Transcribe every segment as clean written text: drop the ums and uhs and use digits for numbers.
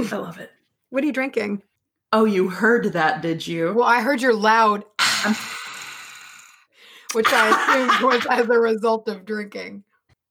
I love it. What are you drinking? Oh, you heard that, did you? Well, I heard your loud, which I assumed was as a result of drinking.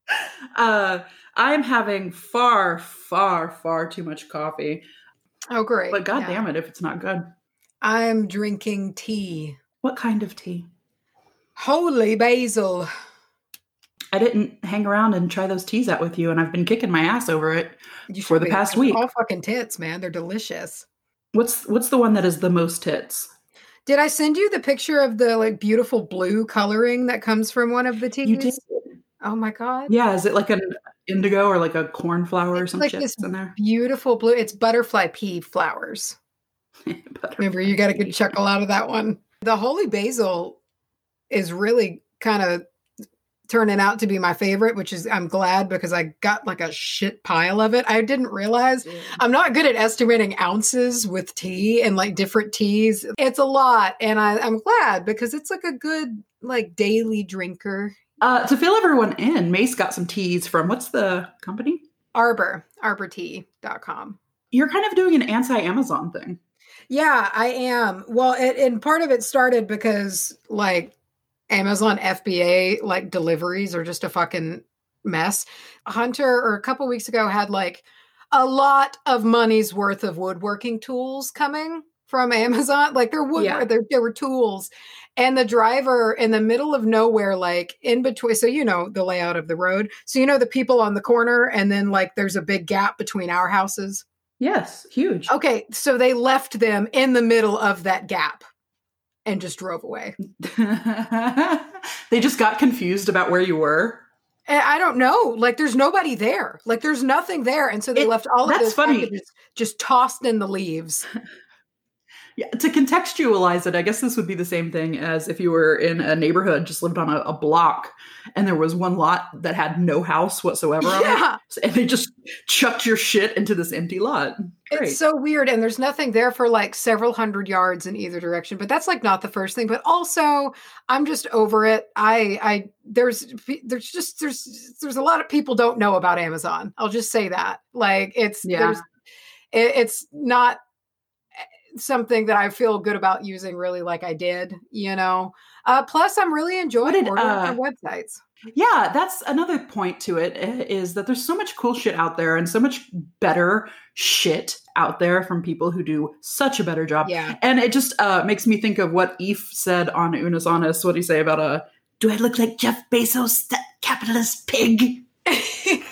I'm having far, far, far too much coffee. Oh, great. But God damn it if it's not good. I'm drinking tea. What kind of tea? Holy basil. I didn't hang around and try those teas out with you, and I've been kicking my ass over it for the past week. All fucking tits, man. They're delicious. What's the one that is the most tits? Did I send you the picture of the like beautiful blue coloring that comes from one of the teas? You did. Oh my God. Yeah, is it like an indigo or like a cornflower or some like shit this in there? Beautiful blue. It's butterfly pea flowers. Remember, you got a good chuckle out of that one. The holy basil is really kind of turning out to be my favorite, which is I'm glad because I got like a shit pile of it. I didn't realize I'm not good at estimating ounces with tea and like different teas. It's a lot, and I'm glad because it's like a good like daily drinker. To fill everyone in, Mace got some teas from what's the company? arbortea.com. You're kind of doing an anti-Amazon thing. Yeah, I am. Well, and part of it started because like Amazon FBA like deliveries are just a fucking mess. Hunter, or a couple weeks ago, had like a lot of money's worth of woodworking tools coming from Amazon. Like there were tools, and the driver in the middle of nowhere, like in between. So you know the layout of the road. So you know the people on the corner, and then like there's a big gap between our houses. Yes, huge. Okay, so they left them in the middle of that gap and just drove away. They just got confused about where you were. I don't know. Like, there's nobody there. Like, there's nothing there. And so they left all of those packages just tossed in the leaves. Yeah, to contextualize it, I guess this would be the same thing as if you were in a neighborhood, just lived on a block, and there was one lot that had no house whatsoever on it, and they just chucked your shit into this empty lot. Great. It's so weird, and there's nothing there for like several hundred yards in either direction. But that's like not the first thing. But also, I'm just over it. There's a lot of people don't know about Amazon. I'll just say that. Like it's not something that I feel good about using really like I did, you know. Plus I'm really enjoying ordering on websites. Yeah, that's another point to it, is that there's so much cool shit out there and so much better shit out there from people who do such a better job. Yeah. And it just makes me think of what Eve said on Unis Honest. What do you say about do I look like Jeff Bezos, that capitalist pig? I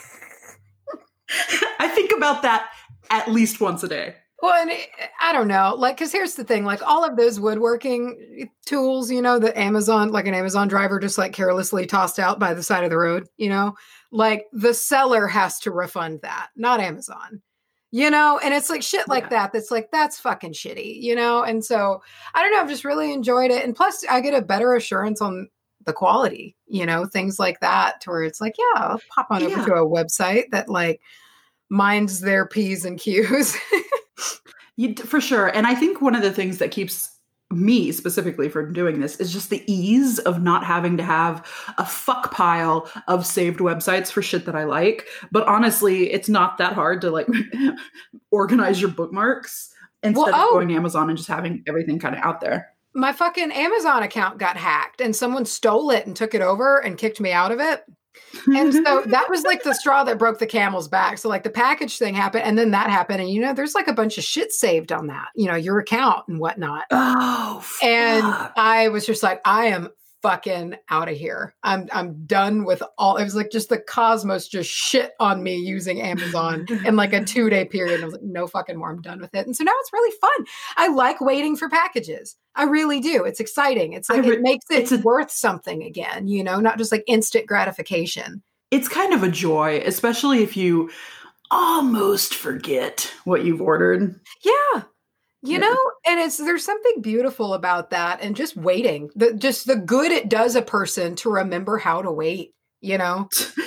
think about that at least once a day. Well, and I don't know, like, because here's the thing, like all of those woodworking tools, you know, that Amazon, like an Amazon driver just like carelessly tossed out by the side of the road, you know, like the seller has to refund that, not Amazon, you know, and it's like shit like that. That's like, that's fucking shitty, you know? And so I don't know, I've just really enjoyed it. And plus I get a better assurance on the quality, you know, things like that, to where it's like, yeah, I'll pop on over to a website that like minds their P's and Q's. For sure. And I think one of the things that keeps me specifically from doing this is just the ease of not having to have a fuck pile of saved websites for shit that I like. But honestly, it's not that hard to like organize your bookmarks instead of going to Amazon and just having everything kind of out there. My fucking Amazon account got hacked and someone stole it and took it over and kicked me out of it. And so that was like the straw that broke the camel's back. So like the package thing happened, and then that happened. And, you know, there's like a bunch of shit saved on that, you know, your account and whatnot. Oh, fuck. And I was just like, I am fucking out of here. I'm done with all. It was like just the cosmos just shit on me using Amazon in like a 2-day period. I was like, no fucking more. I'm done with it. And so now it's really fun. I like waiting for packages. I really do. It's exciting. It's like it makes it worth something again, you know, not just like instant gratification. It's kind of a joy, especially if you almost forget what you've ordered. Yeah. You know, and there's something beautiful about that, and just waiting, just the good it does a person to remember how to wait, you know?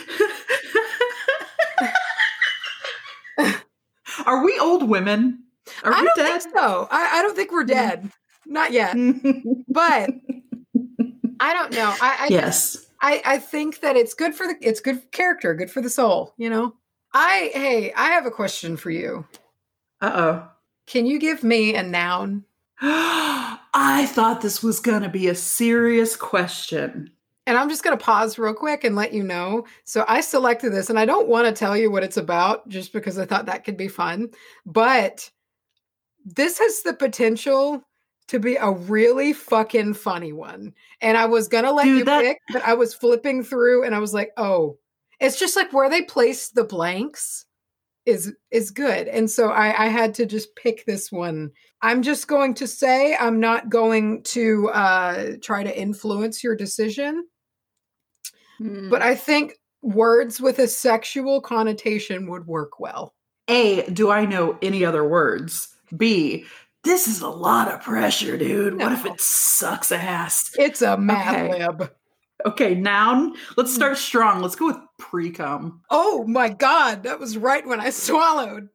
Are we old women? Are we dead? I don't think so. I don't think we're dead. Not yet. But I don't know. I think that it's good for character, good for the soul, you know? I have a question for you. Uh-oh. Can you give me a noun? I thought this was going to be a serious question. And I'm just going to pause real quick and let you know. So I selected this, and I don't want to tell you what it's about just because I thought that could be fun. But this has the potential to be a really fucking funny one. And I was going to let you pick, but I was flipping through and I was like, oh, it's just like where they place the blanks is good. And so I had to just pick this one. I'm just going to say I'm not going to try to influence your decision. But I think words with a sexual connotation would work well. A, do I know any other words? B, this is a lot of pressure, dude. No. What if it sucks ass? It's a Mad Lib. Okay, noun. Let's start strong. Let's go with pre-cum. Oh my God, that was right when I swallowed.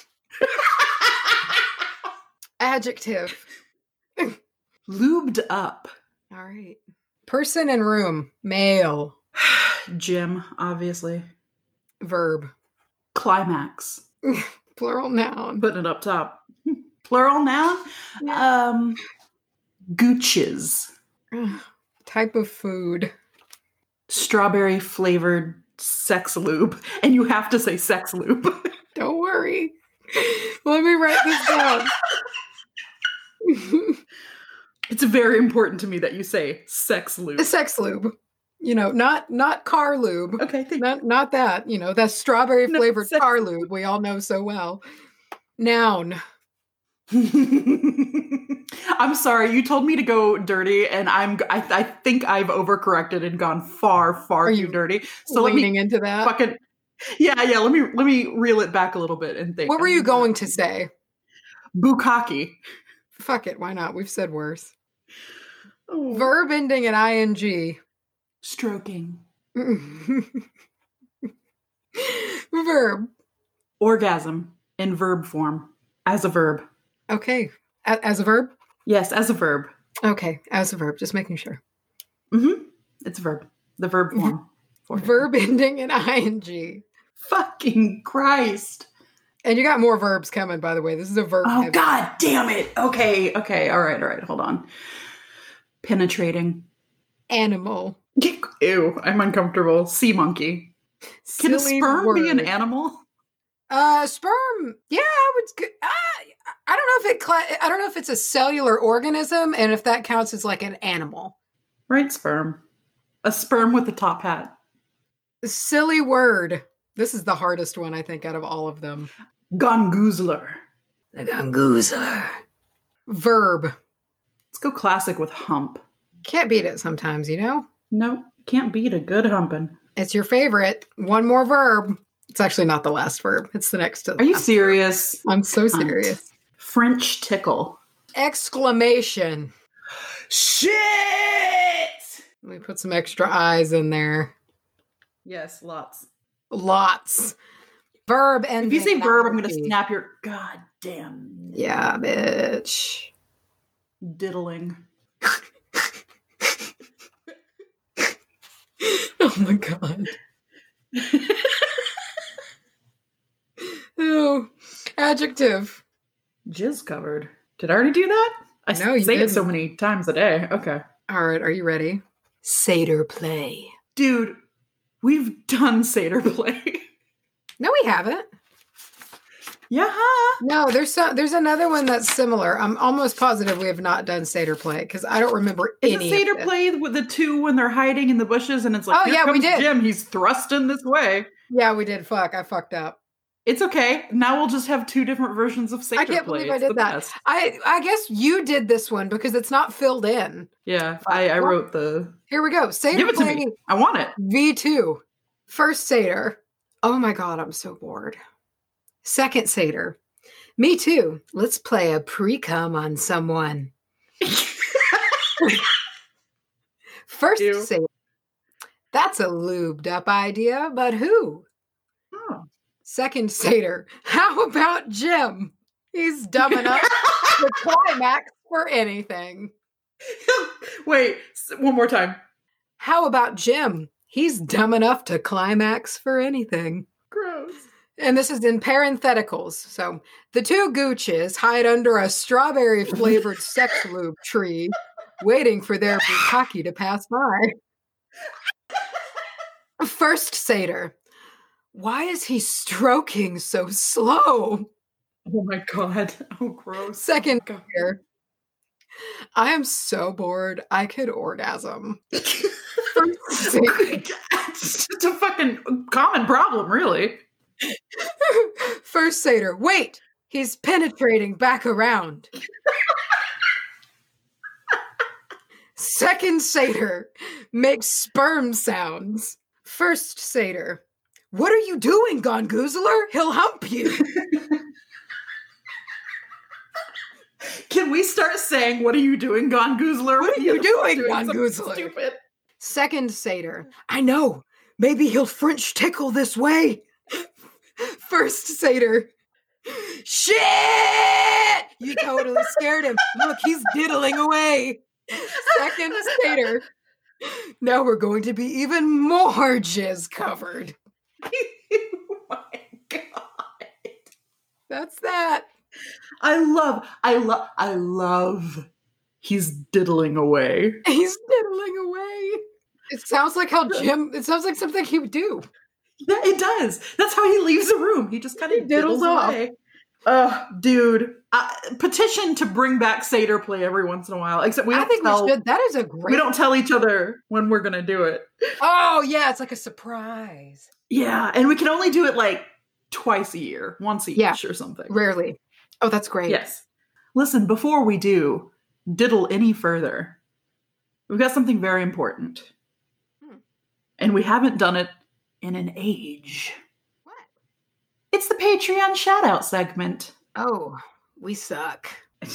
Adjective. Lubed up. All right. Person in room. Male. Gym, obviously. Verb. Climax. Plural noun. Putting it up top. Plural noun? Yeah. Gooches. Type of food. Strawberry flavored sex lube. And you have to say sex lube. Don't worry. Let me write this down. It's very important to me that you say sex lube. Sex lube. You know, not car lube. Okay. Not that. You know, that strawberry flavored car lube we all know so well. Noun. I'm sorry, you told me to go dirty, and I think I've overcorrected and gone far too dirty. So leaning into that. Fucking yeah. Let me reel it back a little bit and think. What were you going to say? Bukkake. Fuck it, why not? We've said worse. Oh. Verb ending in ing. Stroking. Verb. Orgasm in verb form. As a verb. Okay. As a verb? Yes, as a verb. Okay, as a verb. Just making sure. Mm-hmm. It's a verb. The verb form. Verb ending in ing. Fucking Christ. And you got more verbs coming, by the way. This is a verb. Oh, God damn it. Okay. All right. Hold on. Penetrating. Animal. Ew, I'm uncomfortable. Sea monkey. Can a sperm be an animal? Sperm. Yeah, I don't know if it's a cellular organism, and if that counts as like an animal. Right, sperm. A sperm with a top hat. Silly word. This is the hardest one, I think, out of all of them. Gongoozler. The gongoozler. Verb. Let's go classic with hump. Can't beat it sometimes, you know? No, can't beat a good humping. It's your favorite. One more verb. It's actually not the last verb. It's the next to the Are you serious? Verb. I'm so serious. French tickle. Exclamation. Shit! Let me put some extra eyes in there. Yes, lots. Verb and if you say verb, I'm going to snap your goddamn. Yeah, bitch. Diddling. Oh my God. Oh, adjective. Jizz covered. Did I already do that? I say it so many times a day. Okay. All right. Are you ready? Satyr play. Dude, we've done satyr play. No, we haven't. Yeah. No, there's another one that's similar. I'm almost positive we have not done satyr play because I don't remember any. Is it satyr play with the two when they're hiding in the bushes and it's like, oh yeah, we did. Jim, he's thrusting this way. Yeah, we did. I fucked up. It's okay. Now we'll just have two different versions of satyr play. I can't believe I did that. Best. I guess you did this one because it's not filled in. Yeah, I wrote the. Here we go. Satyr Give it play. To me. I want it. V2. First satyr. Oh my God, I'm so bored. Second satyr. Me too. Let's play a pre-cum on someone. First satyr. That's a lubed up idea, but who? Oh. Second satyr. How about Jim? He's dumb enough to climax for anything. Wait, one more time. How about Jim? He's dumb enough to climax for anything. Gross. And this is in parentheticals. So the two gooches hide under a strawberry flavored sex lube tree, waiting for their bukkake to pass by. First satyr. Why is he stroking so slow? Oh my God. Oh, gross. Second Oh, satyr. I am so bored. I could orgasm. First satyr. It's just a fucking common problem, really. First satyr. Wait, he's penetrating back around. Second satyr makes sperm sounds. First satyr. What are you doing, Gongoozler? He'll hump you. Can we start saying, what are you doing, Gongoozler? What are you doing, something Gongoozler? stupid? Second satyr. I know. Maybe he'll French tickle this way. First satyr. Shit! You totally scared him. Look, he's diddling away. Second satyr. Now we're going to be even more jizz covered. Oh my God. That's that. I love he's diddling away. He's diddling away. It sounds like something he would do. Yeah, it does. That's how he leaves a room. He just kind of diddles off. away. Dude. Petition to bring back satyr play every once in a while. Except we should. That is a great. We don't tell each other when we're gonna do it. Oh yeah, it's like a surprise. Yeah, and we can only do it like twice a year, once each or something. Rarely. Oh, that's great. Yes. Listen, before we do diddle any further, we've got something very important. And we haven't done it in an age. What? It's the Patreon shout-out segment. Oh, we suck.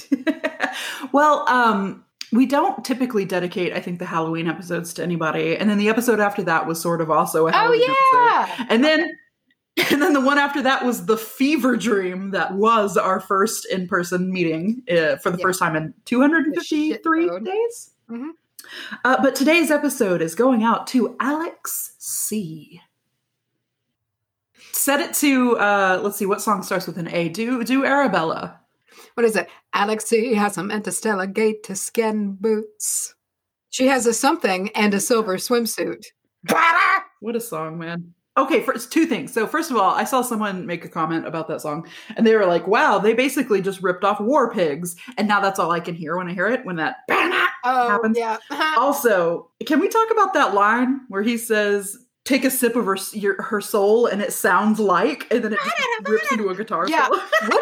Well, we don't typically dedicate, I think, the Halloween episodes to anybody. And then the episode after that was sort of also a Halloween episode. And then the one after that was the fever dream that was our first in-person meeting for the first time in 253 days. Mm-hmm. But today's episode is going out to Alex C. Set it to, let's see, what song starts with an A? Do Arabella. What is it? Alex C has some interstellar gate to skin boots. She has a something and a silver swimsuit. What a song, man. Okay, first, two things. So first of all, I saw someone make a comment about that song, and they were like, wow, they basically just ripped off War Pigs, and now that's all I can hear when I hear it, when that happens. Yeah. Also, can we talk about that line where he says, take a sip of her soul, and it sounds like, and then it just rips into a guitar solo?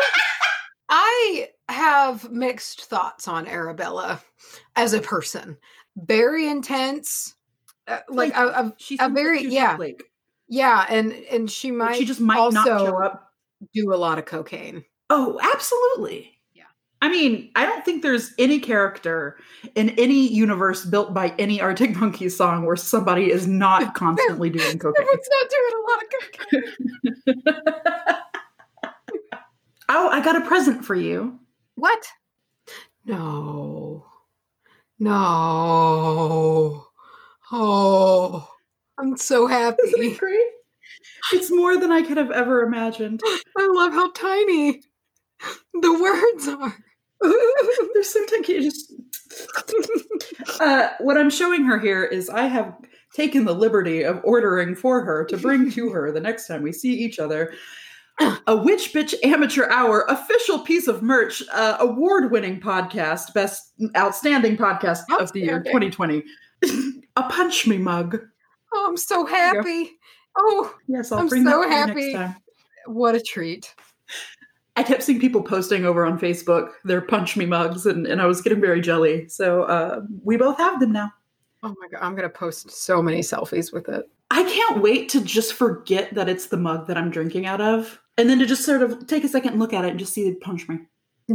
I have mixed thoughts on Arabella as a person. Very intense. Like she's a very, Like, yeah, and she just might also not show up. Do a lot of cocaine. Oh, absolutely. Yeah. I mean, I don't think there's any character in any universe built by any Arctic Monkeys song where somebody is not constantly doing cocaine. Everyone's not doing a lot of cocaine. Oh, I got a present for you. What? No. Oh, I'm so happy. Isn't it great? It's more than I could have ever imagined. I love how tiny the words are. They're so tiny. What I'm showing her here is I have taken the liberty of ordering for her to bring to her the next time we see each other a Witch Bitch Amateur Hour official piece of merch, award-winning podcast, best outstanding podcast of the year 2020. A Punch Me mug. Oh, I'm so happy. Oh, yes, I'm bring so that happy. next time. What a treat. I kept seeing people posting over on Facebook their Punch Me mugs, and I was getting very jelly. So we both have them now. Oh my God, I'm going to post so many selfies with it. I can't wait to just forget that it's the mug that I'm drinking out of, and then to just sort of take a second and look at it and just see it punch me.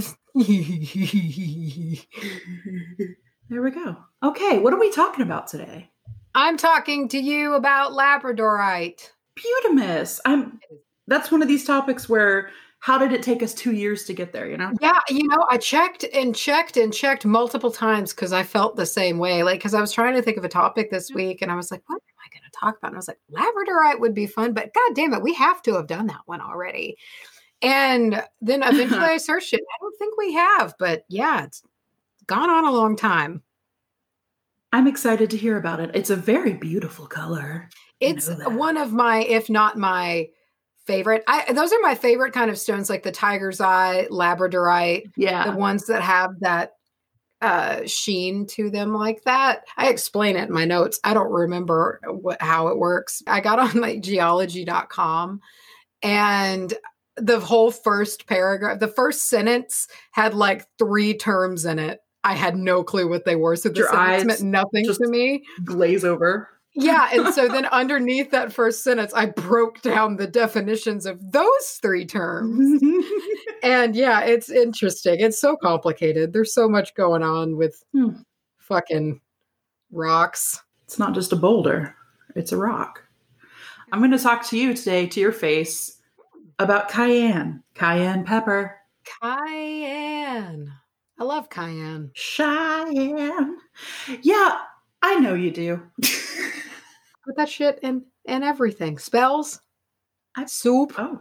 There we go. Okay, what are we talking about today? I'm talking to you about Labradorite. Butamus. That's one of these topics where how did it take us 2 years to get there, you know? Yeah, I checked and checked and checked multiple times because I felt the same way. Like, because I was trying to think of a topic this week and I was like, what am I going to talk about it. And I was like, labradorite would be fun, but God damn it, we have to have done that one already. And then eventually I searched it. I don't think we have, but yeah, it's gone on a long time. I'm excited to hear about it. It's a very beautiful color. It's one of my, if not my favorite. Those are my favorite kind of stones, like the tiger's eye, labradorite. Yeah. The ones that have that sheen to them like that. I explain it in my notes. I don't remember how it works. I got on like geology.com, and the whole first paragraph, the first sentence had like 3 terms in it. I had no clue what they were. So the sentence meant nothing to me. Glaze over. Yeah. And so then underneath that first sentence, I broke down the definitions of those 3 terms. And yeah, it's interesting. It's so complicated. There's so much going on with fucking rocks. It's not just a boulder. It's a rock. I'm going to talk to you today, to your face, about cayenne pepper. Cayenne. I love cayenne. Cheyenne. Yeah, I know you do. Put that shit in everything. Spells. Soup. Oh.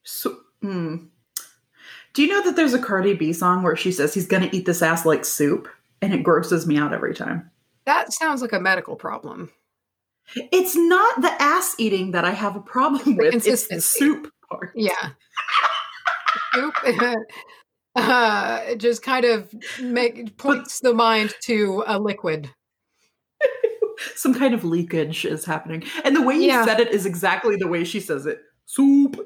Do you know that there's a Cardi B song where she says he's going to eat this ass like soup? And it grosses me out every time. That sounds like a medical problem. It's not the ass eating that I have a problem with. It's the soup part. Yeah. Soup just kind of points the mind to a liquid. Some kind of leakage is happening. And the way you said it is exactly the way she says it. Soup.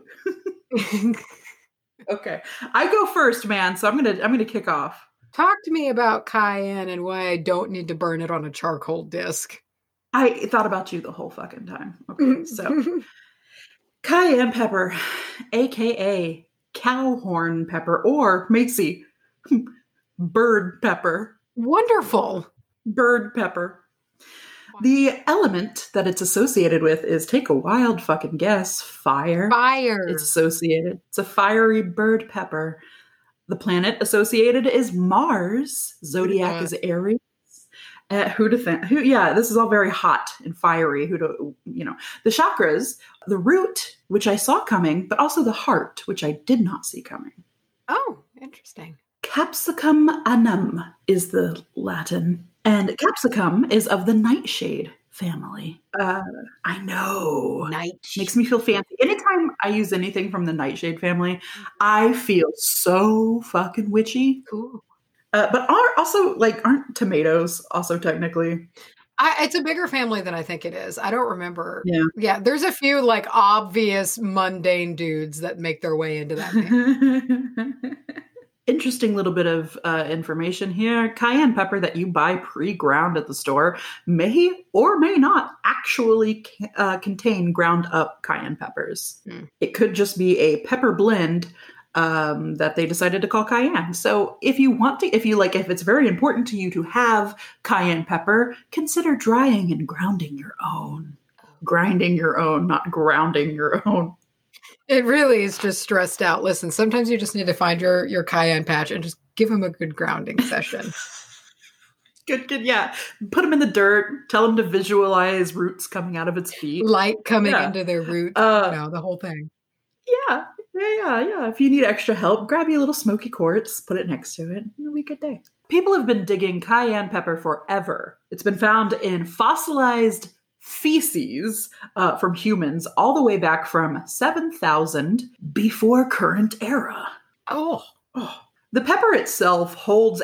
Okay. I go first, man, so I'm gonna kick off. Talk to me about cayenne and why I don't need to burn it on a charcoal disc. I thought about you the whole fucking time. Okay, so cayenne pepper, aka cowhorn pepper, or Macy, bird pepper. Wonderful. Bird pepper. The element that it's associated with is, take a wild fucking guess, fire. Fire. It's associated. It's a fiery bird pepper. The planet associated is Mars. Zodiac is Aries. Who to think? Yeah, this is all very hot and fiery. The chakras, the root, which I saw coming, but also the heart, which I did not see coming. Oh, interesting. Capsicum anum is the Latin. And capsicum is of the nightshade family. I know. Makes me feel fancy. Anytime I use anything from the nightshade family, I feel so fucking witchy. Cool. But aren't tomatoes also technically? It's a bigger family than I think it is. I don't remember. Yeah. There's a few like obvious mundane dudes that make their way into that family. Interesting little bit of information here. Cayenne pepper that you buy pre-ground at the store may or may not actually contain ground up cayenne peppers. It could just be a pepper blend that they decided to call cayenne. So if it's very important to you to have cayenne pepper, consider drying and grounding your own. Grinding your own, not grounding your own. It really is just stressed out. Listen, sometimes you just need to find your cayenne patch and just give him a good grounding session. Good, yeah. Put him in the dirt. Tell him to visualize roots coming out of its feet. Light coming into their roots. The whole thing. Yeah. If you need extra help, grab you a little smoky quartz, put it next to it. It'll be a good day. People have been digging cayenne pepper forever. It's been found in fossilized feces from humans all the way back from 7,000 before current era. Oh. The pepper itself holds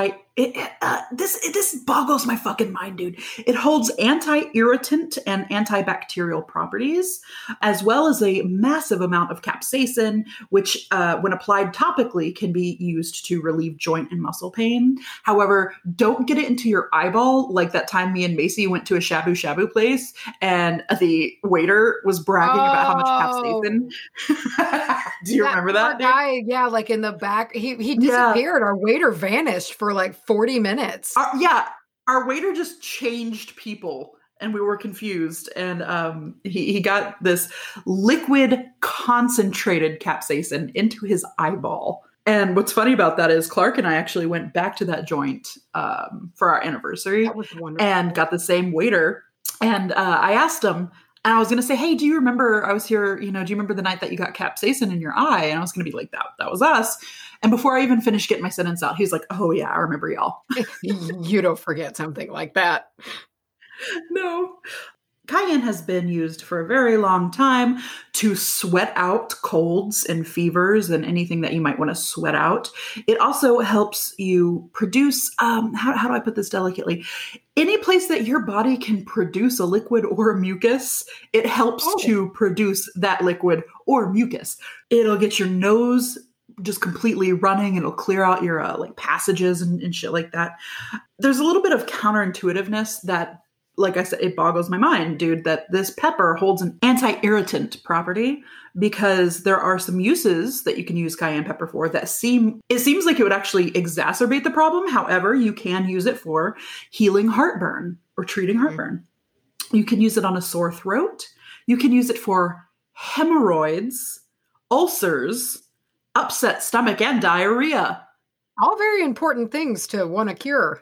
this boggles my fucking mind, dude. It holds anti-irritant and antibacterial properties, as well as a massive amount of capsaicin, which, when applied topically, can be used to relieve joint and muscle pain. However, don't get it into your eyeball like that time me and Macy went to a shabu shabu place and the waiter was bragging about how much capsaicin. Do you remember that? Guy, yeah, like in the back, he disappeared. Our waiter vanished for like 40 minutes. Our waiter just changed people and we were confused. And he got this liquid concentrated capsaicin into his eyeball. And what's funny about that is Clark and I actually went back to that joint for our anniversary. That was wonderful. And got the same waiter And I asked him, and I was going to say, hey, do you remember I was here, do you remember the night that you got capsaicin in your eye? And I was going to be like, that was us. And before I even finished getting my sentence out, he's like, oh yeah, I remember y'all. You don't forget something like that. No. Cayenne has been used for a very long time to sweat out colds and fevers and anything that you might want to sweat out. It also helps you produce, how do I put this delicately? Any place that your body can produce a liquid or a mucus, it helps to produce that liquid or mucus. It'll get your nose just completely running. It'll clear out your like passages and shit like that. There's a little bit of counterintuitiveness that, like I said, it boggles my mind, dude, that this pepper holds an anti-irritant property, because there are some uses that you can use cayenne pepper for that seems like it would actually exacerbate the problem. However, you can use it for healing heartburn or treating heartburn. You can use it on a sore throat. You can use it for hemorrhoids, ulcers, upset stomach, and diarrhea. All very important things to want to cure.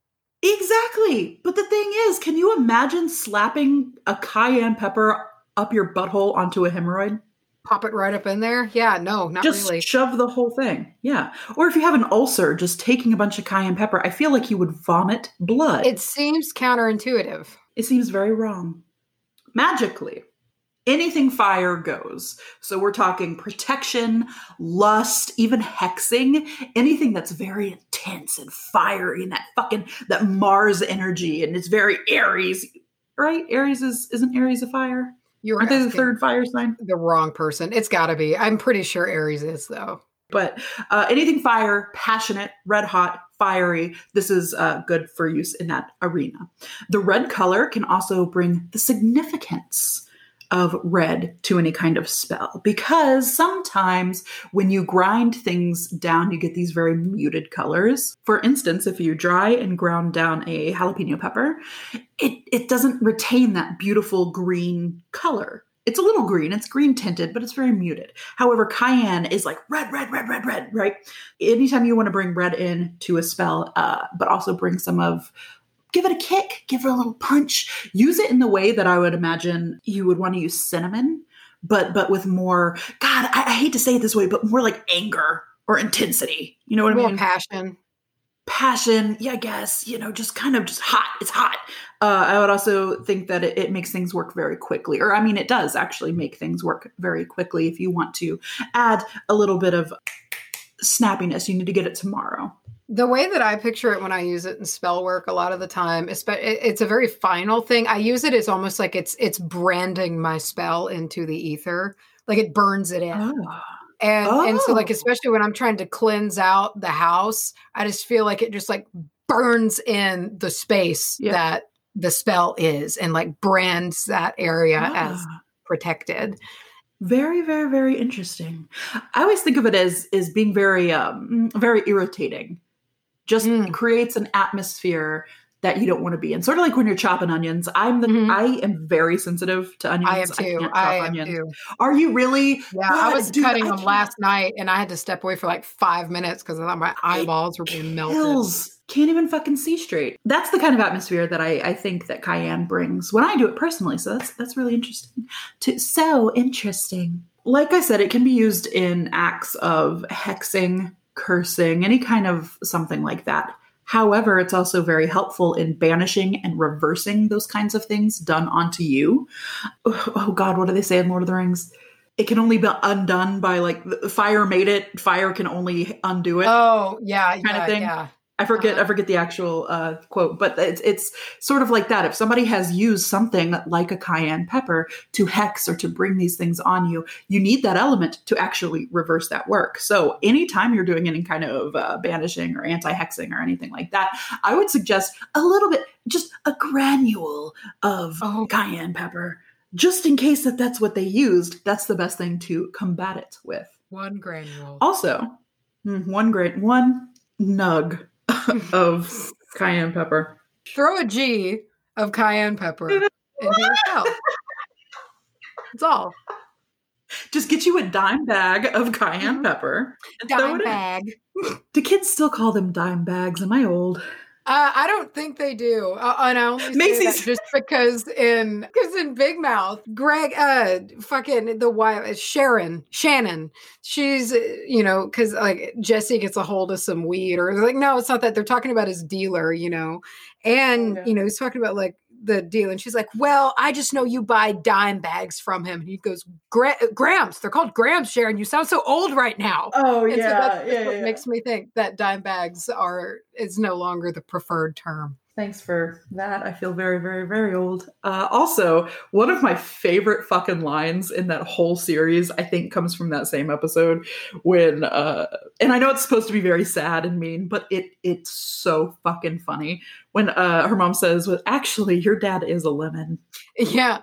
Exactly. But the thing is, can you imagine slapping a cayenne pepper up your butthole onto a hemorrhoid? Pop it right up in there? Yeah, no, not just really. Just shove the whole thing. Yeah. Or if you have an ulcer, just taking a bunch of cayenne pepper, I feel like you would vomit blood. It seems counterintuitive. It seems very wrong. Magically, anything fire goes. So we're talking protection, lust, even hexing, anything that's very intense and fiery and that Mars energy, and it's very Aries, right? Isn't Aries a fire? Aren't they the third fire sign? The wrong person. It's gotta be. I'm pretty sure Aries is, though. But anything fire, passionate, red hot, fiery, this is good for use in that arena. The red color can also bring the significance of red to any kind of spell, because sometimes when you grind things down, you get these very muted colors. For instance, if you dry and ground down a jalapeno pepper, it doesn't retain that beautiful green color. It's a little green, it's green tinted, but it's very muted. However, cayenne is like red, right? Anytime you want to bring red in to a spell, but also bring give it a kick, give it a little punch. Use it in the way that I would imagine you would want to use cinnamon, but with more, God, I hate to say it this way, but more like anger or intensity. You know what I mean? More passion. Yeah, I guess, just kind of just hot. It's hot. I would also think that it makes things work very quickly. Or, I mean, it does actually make things work very quickly. If you want to add a little bit of snappiness, you need to get it tomorrow. The way that I picture it when I use it in spell work a lot of the time, it's a very final thing. I use it as almost like it's branding my spell into the ether. Like it burns it in. Oh. And so like, especially when I'm trying to cleanse out the house, I just feel like it just like burns in the space that the spell is, and like brands that area as protected. Very, very, very interesting. I always think of it as being very, very irritating. Just creates an atmosphere that you don't want to be in. Sort of like when you're chopping onions. I am very sensitive to onions. I am too. I am too. Are you really? Yeah, I was cutting them last night, and I had to step away for like 5 minutes because I thought my eyeballs were being melted. Can't even fucking see straight. That's the kind of atmosphere that I think that cayenne brings when I do it personally. So that's really interesting. So interesting. Like I said, it can be used in acts of hexing, cursing, any kind of something like that. However, it's also very helpful in banishing and reversing those kinds of things done onto you. Oh God, what do they say in Lord of the Rings? It can only be undone by like fire made it. Fire can only undo it. Oh yeah, kind of thing. Yeah. I forget the actual quote, but it's sort of like that. If somebody has used something like a cayenne pepper to hex or to bring these things on you, you need that element to actually reverse that work. So anytime you're doing any kind of banishing or anti-hexing or anything like that, I would suggest a little bit, just a granule of cayenne pepper, just in case that's what they used. That's the best thing to combat it with. One granule. Also, one nug of cayenne pepper. Throw a G of cayenne pepper into yourself. That's all. Just get you a dime bag of cayenne pepper. Dime bag. Do kids still call them dime bags? Am I old? I don't think they do. And I only say Macy's. that just because in Big Mouth, Greg, fucking the wife, Shannon, she's, because like Jesse gets a hold of some weed, or like, no, it's not that. They're talking about his dealer, and he's talking about like the deal, and she's like, well, I just know you buy dime bags from him, and he goes, grams. They're called grams, Sharon. You sound so old right now. Oh, and yeah. So that's what makes me think that dime bags is no longer the preferred term. Thanks for that. I feel very, very, very old. Also, one of my favorite fucking lines in that whole series, I think, comes from that same episode when, and I know it's supposed to be very sad and mean, but it's so fucking funny when her mom says, well, actually, your dad is a lemon. Yeah.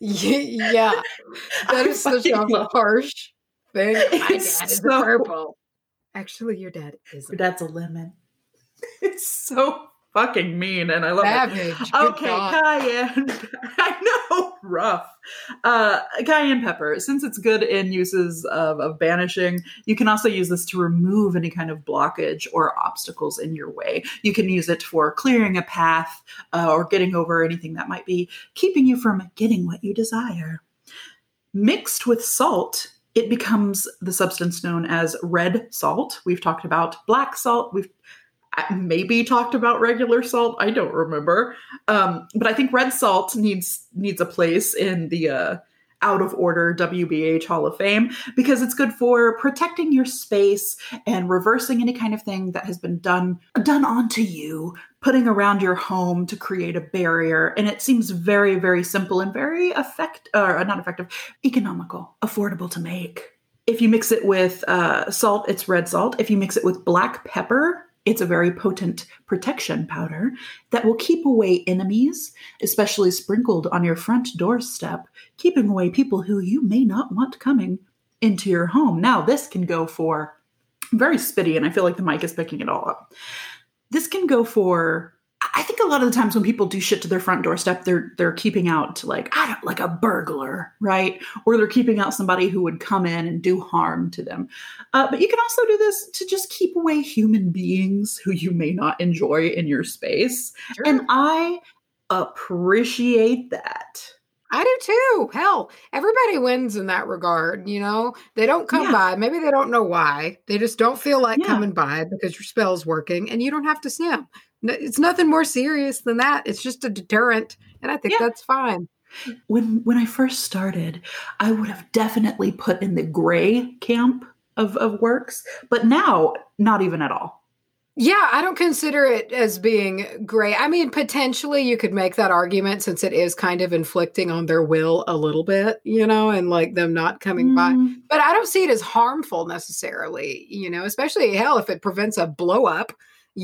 That is such a harsh thing. My dad is a purple. Actually, your dad is your dad's a lemon. It's so fucking mean, and I love Savage. it. Okay, cayenne. I know, rough. Cayenne pepper, since it's good in uses of banishing, you can also use this to remove any kind of blockage or obstacles in your way. You can use it for clearing a path or getting over anything that might be keeping you from getting what you desire. Mixed with salt, it becomes the substance known as red salt. We've talked about black salt. We've maybe talked about regular salt. I don't remember. But I think red salt needs a place in the out of order WBH Hall of Fame because it's good for protecting your space and reversing any kind of thing that has been done onto you, putting around your home to create a barrier. And it seems very, very simple and very economical, affordable to make. If you mix it with salt, it's red salt. If you mix it with black pepper, it's a very potent protection powder that will keep away enemies, especially sprinkled on your front doorstep, keeping away people who you may not want coming into your home. Now, this can go for very spitty, and I feel like the mic is picking it all up. This can go for, I think a lot of the times when people do shit to their front doorstep, they're keeping out like a burglar, right? Or they're keeping out somebody who would come in and do harm to them. But you can also do this to just keep away human beings who you may not enjoy in your space. Sure. And I appreciate that. I do too. Hell, everybody wins in that regard, They don't come by. Maybe they don't know why. They just don't feel like coming by because your spell's working and you don't have to see them. It's nothing more serious than that. It's just a deterrent, and I think that's fine. When I first started, I would have definitely put in the gray camp of works, but now, not even at all. Yeah, I don't consider it as being gray. I mean, potentially you could make that argument since it is kind of inflicting on their will a little bit, and like them not coming by. But I don't see it as harmful necessarily, especially, hell, if it prevents a blow up.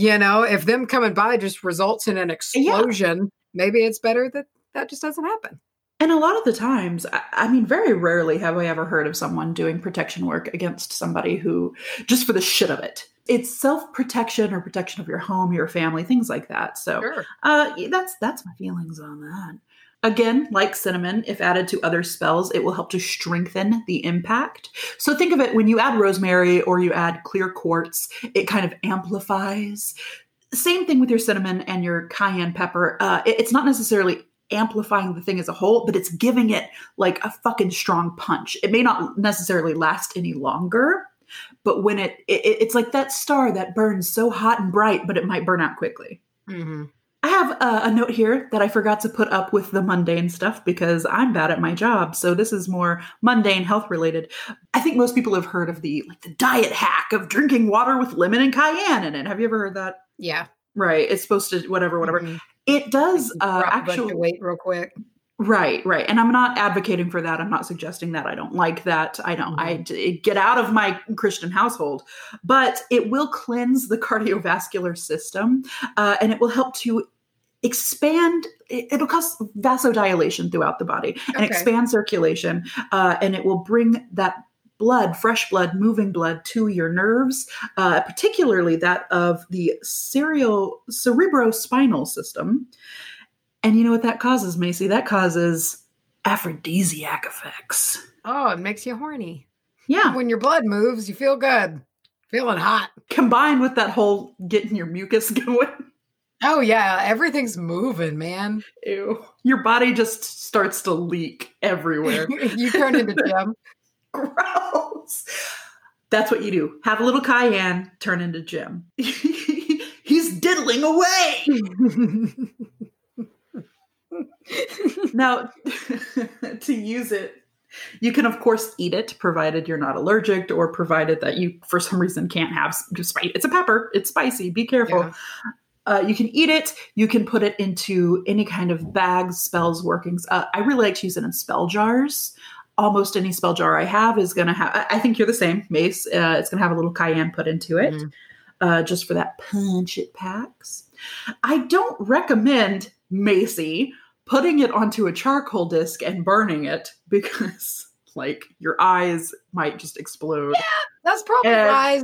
If them coming by just results in an explosion, maybe it's better that just doesn't happen. And a lot of the times, I mean, very rarely have I ever heard of someone doing protection work against somebody who, just for the shit of it. It's self-protection or protection of your home, your family, things like that. So sure. That's my feelings on that. Again, like cinnamon, if added to other spells, it will help to strengthen the impact. So think of it, when you add rosemary or you add clear quartz, it kind of amplifies. Same thing with your cinnamon and your cayenne pepper. It's not necessarily amplifying the thing as a whole, but it's giving it like a fucking strong punch. It may not necessarily last any longer, but when it's like that star that burns so hot and bright, but it might burn out quickly. Mm-hmm. I have a note here that I forgot to put up with the mundane stuff because I'm bad at my job. So this is more mundane health related. I think most people have heard of the diet hack of drinking water with lemon and cayenne in it. Have you ever heard that? Yeah. Right. It's supposed to whatever. Mm-hmm. It does actually weight real quick. Right. And I'm not advocating for that. I'm not suggesting that. I don't like that. I get out of my Christian household, but it will cleanse the cardiovascular system and it will help to expand. It'll cause vasodilation throughout the body and expand circulation. And it will bring that blood, fresh blood, moving blood to your nerves, particularly that of the cerebrospinal system. And you know what that causes, Macy? That causes aphrodisiac effects. Oh, it makes you horny. Yeah. When your blood moves, you feel good. Feeling hot. Combined with that whole getting your mucus going. Oh yeah, everything's moving, man. Ew. Your body just starts to leak everywhere. You turn into Jim. Gross. That's what you do. Have a little cayenne, turn into Jim. He's diddling away. Now, to use it, you can, of course, eat it, provided you're not allergic or provided that you, for some reason, can't have spice. It's a pepper. It's spicy. Be careful. Yeah. You can eat it. You can put it into any kind of bags, spells, workings. I really like to use it in spell jars. Almost any spell jar I have is going to have, I think you're the same, Mace. It's going to have a little cayenne put into it, just for that punch it packs. I don't recommend, Macy, putting it onto a charcoal disc and burning it because, like, your eyes might just explode. Yeah, that's probably wise.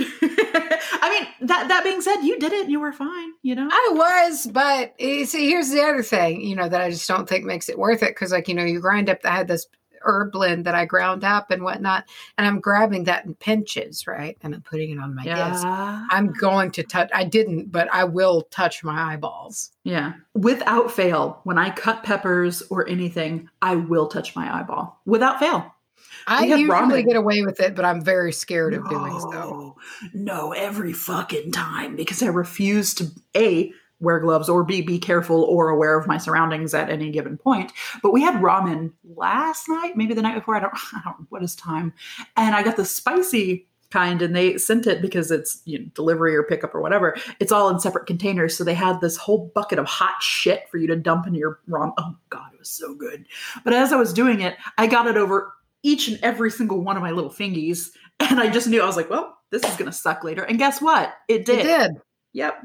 I mean, that being said, you did it. You were fine, you know? I was, but see, here's the other thing, you know, that I just don't think makes it worth it. Because, like, you know, you grind up, I had this herb blend that I ground up and whatnot, and I'm grabbing that in pinches, right? And I'm putting it on my disc. I'm going to touch, I didn't, but I will touch my eyeballs. Yeah. Without fail, when I cut peppers or anything, I will touch my eyeball. Without fail. I usually get away with it, but I'm very scared of doing so. No, every fucking time, because I refuse to, A, wear gloves, or be careful or aware of my surroundings at any given point. But we had ramen last night, maybe the night before. I don't what is time? And I got the spicy kind, and they sent it because it's, you know, delivery or pickup or whatever. It's all in separate containers. So they had this whole bucket of hot shit for you to dump into your ramen. Oh God, it was so good. But as I was doing it, I got it over each and every single one of my little fingies. And I just knew, I was like, well, this is going to suck later. And guess what? It did. It did. Yep.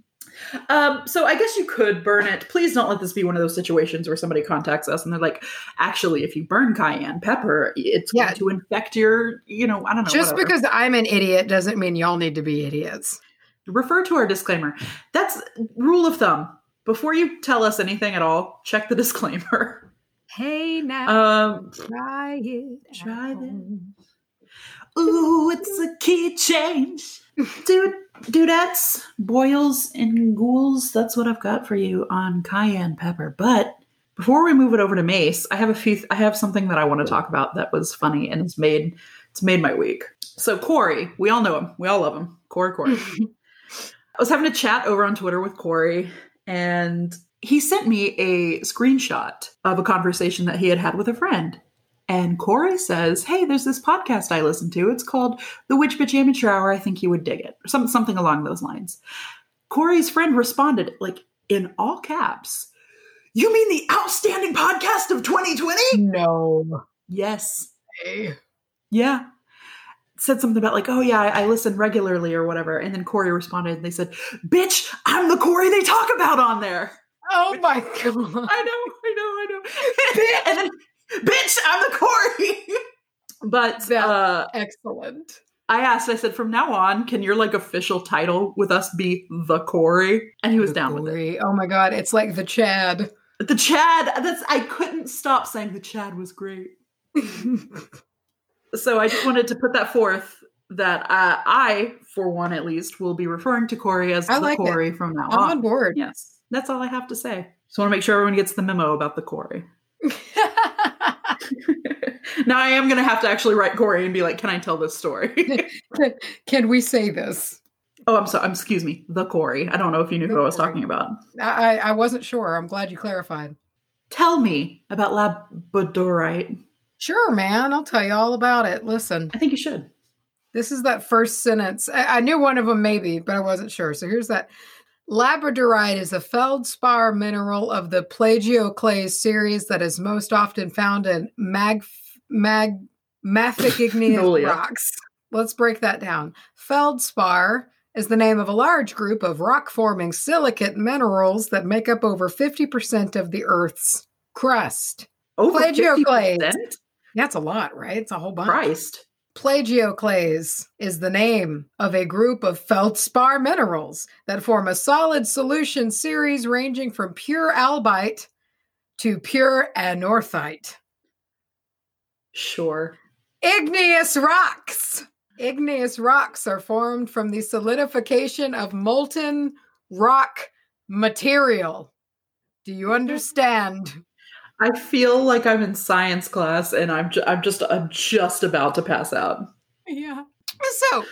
So I guess you could burn it. Please don't let this be one of those situations where somebody contacts us and they're like, actually, if you burn cayenne pepper, it's going to infect your, you know, I don't know. Just because I'm an idiot doesn't mean y'all need to be idiots. Refer to our disclaimer. That's rule of thumb. Before you tell us anything at all, check the disclaimer. Hey now, try it. Try this. Ooh, it's a key change. Dudettes, boils, and ghouls. That's what I've got for you on cayenne pepper. But before we move it over to Mace, I have something that I want to talk about that was funny and it's made my week. So Corey, we all know him. We all love him. Corey. I was having a chat over on Twitter with Corey, and he sent me a screenshot of a conversation that he had with a friend. And Corey says, hey, there's this podcast I listen to. It's called The Witch Bitch Amateur Hour. I think you would dig it. Something along those lines. Corey's friend responded, like, in all caps, you mean the outstanding podcast of 2020? No. Yes. Hey. Yeah. Said something about like, oh yeah, I listen regularly or whatever. And then Corey responded and they said, bitch, I'm the Corey they talk about on there. Oh my God. I know. And then, bitch, I'm the Corey. But excellent. I said, from now on, can your like official title with us be the Corey? And he was down with it. Oh my God, it's like the Chad. The Chad. I couldn't stop saying the Chad was great. So I just wanted to put that forth that I, for one at least, will be referring to Corey as the Corey from now on. I'm on board. Yes, that's all I have to say. Just want to make sure everyone gets the memo about the Corey. Now I am going to have to actually write Corey and be like, can I tell this story? Can we say this? Oh, I'm sorry. Excuse me. The Corey. I don't know if you knew who I was talking about. I wasn't sure. I'm glad you clarified. Tell me about labradorite. Sure, man. I'll tell you all about it. Listen. I think you should. This is that first sentence. I knew one of them maybe, but I wasn't sure. So here's that. Labradorite is a feldspar mineral of the plagioclase series that is most often found in mafic igneous rocks. Let's break that down. Feldspar is the name of a large group of rock-forming silicate minerals that make up over 50% of the Earth's crust. Over 50%? That's a lot, right? It's a whole bunch. Christ. Plagioclase is the name of a group of feldspar minerals that form a solid solution series ranging from pure albite to pure anorthite. Sure. Igneous rocks. Igneous rocks are formed from the solidification of molten rock Material. Do you understand? I feel like I'm in science class and I'm just about to pass out. Yeah. So,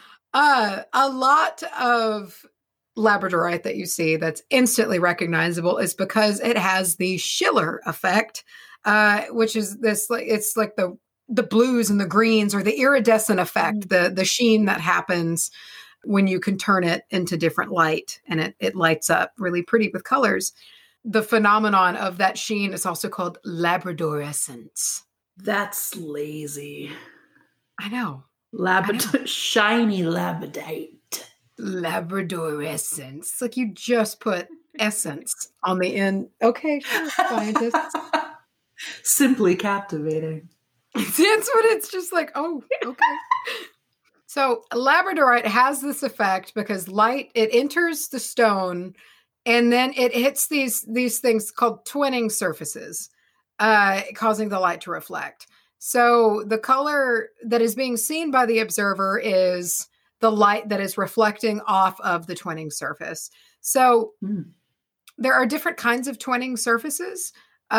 a lot of labradorite that you see that's instantly recognizable is because it has the Schiller effect, which is this like it's like the blues and the greens or the iridescent effect, the sheen that happens when you can turn it into different light and it lights up really pretty with colors. The phenomenon of that sheen is also called labradorescence. That's lazy. I know. Shiny labradite. Labradorescence. Like you just put essence on the end. Okay, sure, scientists. Simply captivating. That's what it's just like, oh, okay. So labradorite has this effect because light, it enters the stone and then it hits these things called twinning surfaces, causing the light to reflect. So the color that is being seen by the observer is the light that is reflecting off of the twinning surface. So there are different kinds of twinning surfaces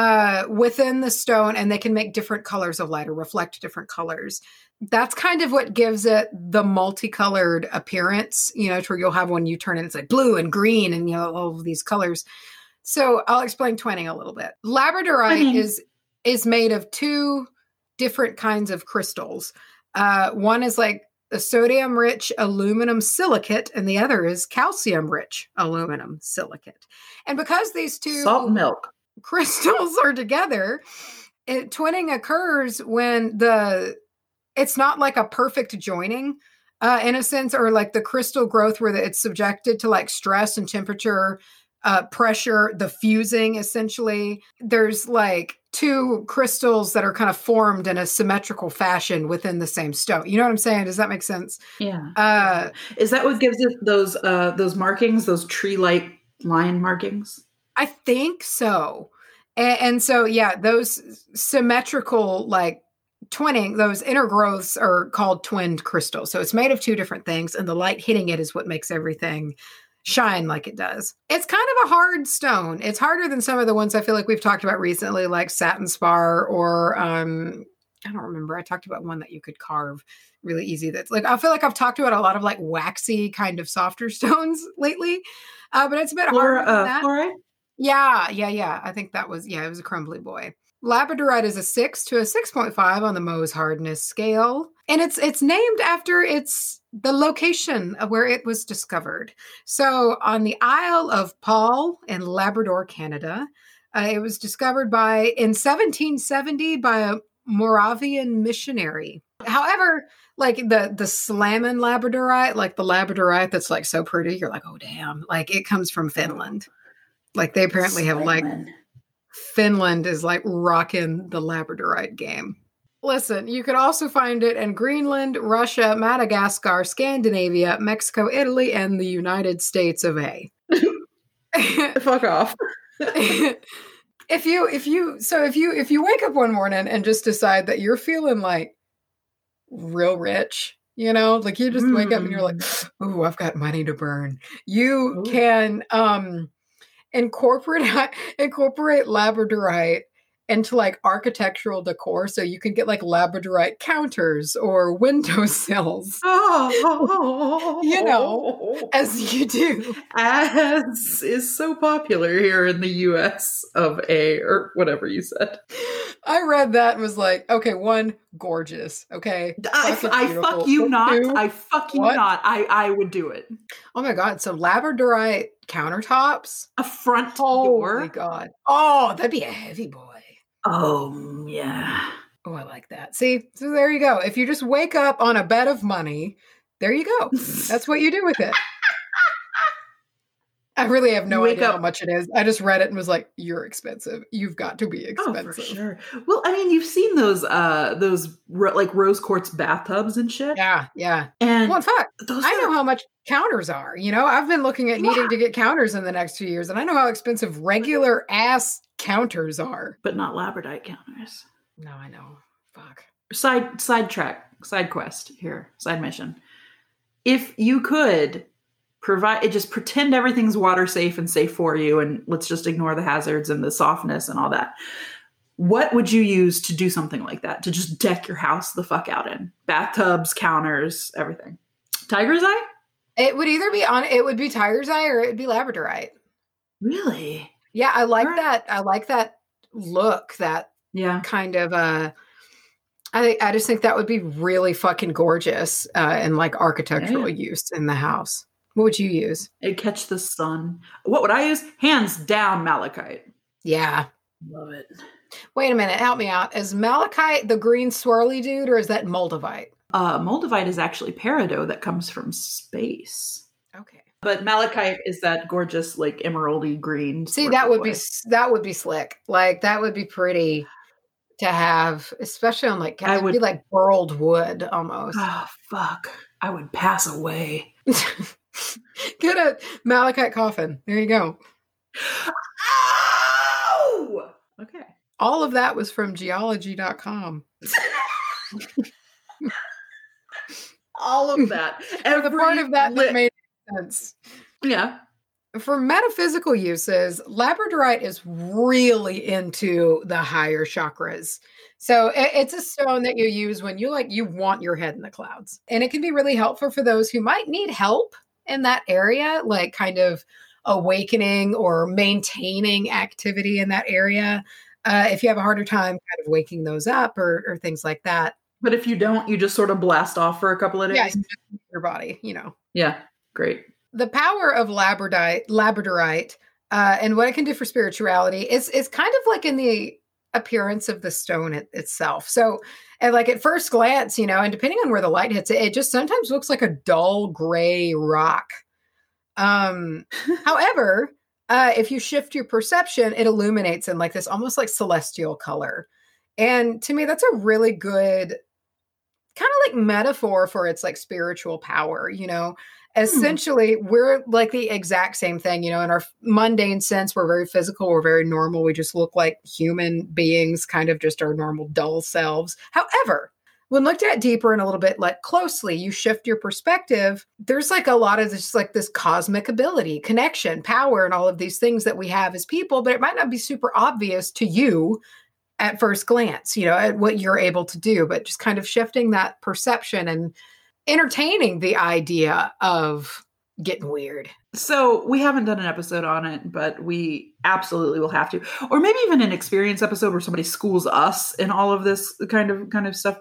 within the stone, and they can make different colors of light or reflect different colors. That's kind of what gives it the multicolored appearance, to where you'll have one you turn in, it's like blue and green and, all of these colors. So I'll explain twinning a little bit. Labradorite is made of two different kinds of crystals. One is like a sodium-rich aluminum silicate, and the other is calcium-rich aluminum silicate. And because these two salt and milk crystals are together, twinning occurs when it's not like a perfect joining in a sense, or like the crystal growth where it's subjected to like stress and temperature, pressure, the fusing essentially. There's like two crystals that are kind of formed in a symmetrical fashion within the same stone. You know what I'm saying? Does that make sense? Yeah. Is that what gives it those markings, those tree-like line markings? I think so. And so, yeah, those symmetrical, like twinning, those inner growths are called twinned crystals. So it's made of two different things, and the light hitting it is what makes everything shine like it does. It's kind of a hard stone. It's harder than some of the ones I feel like we've talked about recently, like satin spar or I don't remember. I talked about one that you could carve really easy. That's like, I feel like I've talked about a lot of like waxy kind of softer stones lately, but it's a bit harder than that. Fluorite? Yeah. I think that was, it was a crumbly boy. Labradorite is a 6 to a 6.5 on the Mohs hardness scale. And it's named after the location of where it was discovered. So on the Isle of Paul in Labrador, Canada, it was discovered in 1770 by a Moravian missionary. However, like the Slammin labradorite, like the labradorite that's like so pretty, you're like, oh damn, like it comes from Finland. Like they apparently have like Finland is like rocking the labradorite game. Listen, you could also find it in Greenland, Russia, Madagascar, Scandinavia, Mexico, Italy, and the United States of A. Fuck off. If you wake up one morning and just decide that you're feeling like real rich, like you just wake up and you're like, oh, I've got money to burn. You can incorporate labradorite into like architectural decor, so you can get like labradorite counters or windowsills. As you do, as is so popular here in the US of A, or whatever you said. I read that and was like, okay, one, gorgeous. Okay, I fuck you not. Two, I fuck you not. I would do it. Oh my god! So labradorite countertops, a front door. Oh my god! Oh, that'd be a heavy boy. Oh yeah. Oh, I like that. See, so there you go. If you just wake up on a bed of money, there you go. That's what you do with it. I really have no idea how much it is. I just read it and was like, "You're expensive. You've got to be expensive." Oh, for sure. Well, I mean, you've seen those like rose quartz bathtubs and shit. Yeah. And well, in fact, I know how much counters are. I've been looking at needing to get counters in the next few years, and I know how expensive regular ass counters are, but not labradorite counters. No, I know. Fuck. Side quest here. Side mission. If you could just pretend everything's water safe and safe for you, and let's just ignore the hazards and the softness and all that. What would you use to do something like that? To just deck your house the fuck out in? Bathtubs, counters, everything. Tiger's eye? It would either be it would be tiger's eye or it would be labradorite. Really? Yeah, I like that. I like that look, that kind of I just think that would be really fucking gorgeous and like architectural use in the house. What would you use? It'd catch the sun. What would I use? Hands down, malachite. Yeah. Love it. Wait a minute. Help me out. Is malachite the green swirly dude or is that moldavite? Moldavite is actually peridot that comes from space. Okay. But malachite is that gorgeous, like emeraldy green. See, that would be slick. Like that would be pretty to have, especially on like it would be like burled wood almost. Oh fuck! I would pass away. Get a malachite coffin. There you go. Ow! Okay. All of that was from geology.com. All of that. Every the part of that made sense. Yeah. For metaphysical uses, labradorite is really into the higher chakras. So it's a stone that you use when you want your head in the clouds. And it can be really helpful for those who might need help in that area, like kind of awakening or maintaining activity in that area. If you have a harder time kind of waking those up or things like that. But if you don't, you just sort of blast off for a couple of days. Yeah, your body, Yeah, great. The power of labradorite and what it can do for spirituality is kind of like in the appearance of the stone itself. So, and like at first glance, and depending on where the light hits it, it just sometimes looks like a dull gray rock. However, if you shift your perception, it illuminates in like this almost like celestial color. And to me, that's a really good kind of like metaphor for its like spiritual power, Essentially, we're like the exact same thing, in our mundane sense, we're very physical, we're very normal. We just look like human beings, kind of just our normal dull selves. However, when looked at deeper and a little bit like closely, you shift your perspective. There's like a lot of this cosmic ability, connection, power, and all of these things that we have as people, but it might not be super obvious to you at first glance, at what you're able to do, but just kind of shifting that perception and entertaining the idea of getting weird. So we haven't done an episode on it, but we absolutely will have to, or maybe even an experience episode where somebody schools us in all of this kind of stuff.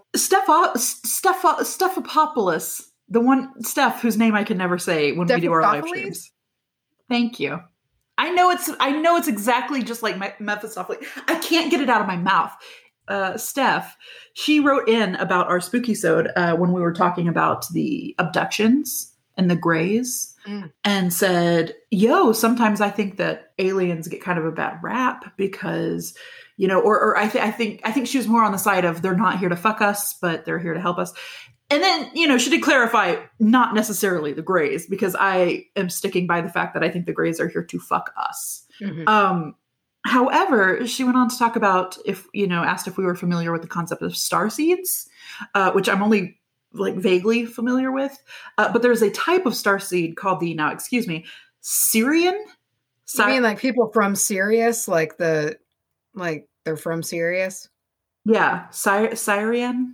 Stephopoulos, the one Steph whose name I can never say when we do our live streams. Thank you. I know it's exactly just like Mephistopheles. I can't get it out of my mouth. Steph, she wrote in about our spooky-sode when we were talking about the abductions and the grays and said, sometimes I think that aliens get kind of a bad rap because, or I think she was more on the side of they're not here to fuck us, but they're here to help us. And then, she did clarify, not necessarily the grays, because I am sticking by the fact that I think the grays are here to fuck us. Mm-hmm. However, she went on to talk about asked if we were familiar with the concept of starseeds, which I'm only like vaguely familiar with. But there's a type of starseed called Sirian. You mean like people from Sirius, they're from Sirius? Yeah, Sirian.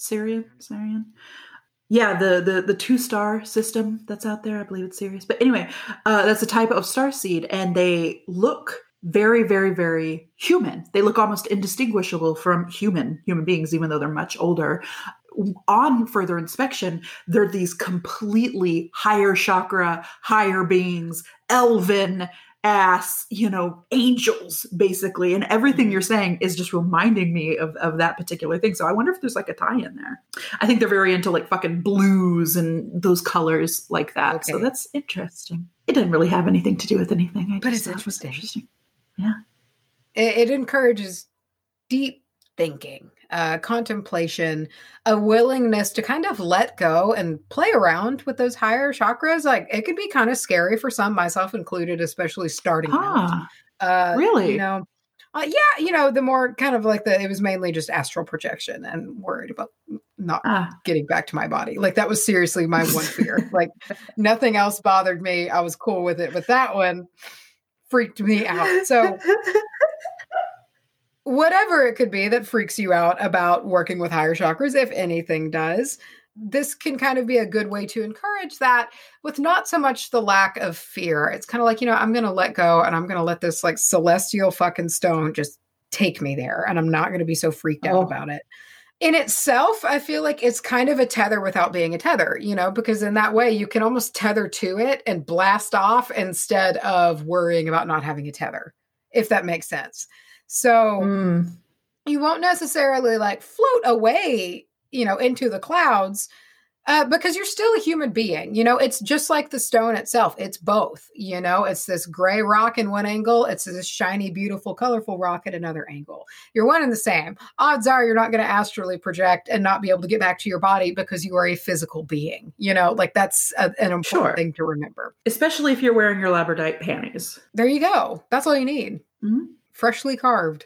Yeah, the 2-star system that's out there. I believe it's Sirius. But anyway, that's a type of starseed, and they look very, very, very human. They look almost indistinguishable from human beings, even though they're much older. On further inspection, they're these completely higher chakra, higher beings, elven ass, angels, basically. And everything you're saying is just reminding me of that particular thing. So I wonder if there's like a tie-in there. I think they're very into like fucking blues and those colors like that. Okay. So that's interesting. It didn't really have anything to do with anything. But it's interesting. Yeah. It encourages deep thinking, contemplation, a willingness to kind of let go and play around with those higher chakras. Like it can be kind of scary for some, myself included, especially starting out. Really? Yeah, the more kind of like it was mainly just astral projection and worried about not getting back to my body. Like that was seriously my one fear. Like nothing else bothered me. I was cool with it, but that one freaked me out. So whatever it could be that freaks you out about working with higher chakras, if anything does, this can kind of be a good way to encourage that with not so much the lack of fear. It's kind of like, I'm going to let go and I'm going to let this like celestial fucking stone just take me there. And I'm not going to be so freaked out about it. In itself, I feel like it's kind of a tether without being a tether, because in that way you can almost tether to it and blast off instead of worrying about not having a tether, if that makes sense. So you won't necessarily like float away into the clouds, because you're still a human being. It's just like the stone itself. It's both, it's this gray rock in one angle. It's this shiny, beautiful, colorful rock at another angle. You're one and the same. Odds are you're not going to astrally project and not be able to get back to your body because you are a physical being, like that's an important thing to remember. Especially if you're wearing your labradorite panties. There you go. That's all you need. Mm-hmm. Freshly carved.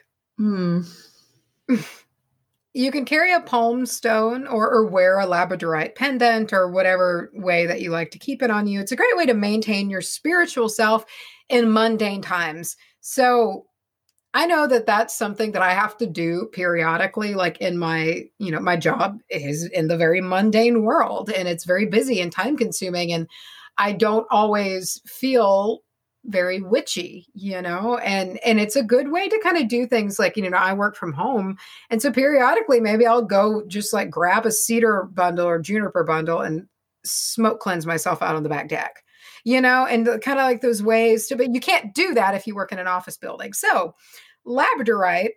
You can carry a palm stone or wear a labradorite pendant or whatever way that you like to keep it on you. It's a great way to maintain your spiritual self in mundane times. So I know that that's something that I have to do periodically, like in my, my job is in the very mundane world and it's very busy and time consuming. And I don't always feel very witchy, and it's a good way to kind of do things like, I work from home. And so periodically, maybe I'll go just like grab a cedar bundle or juniper bundle and smoke cleanse myself out on the back deck, and kind of like those ways to, but you can't do that if you work in an office building. So labradorite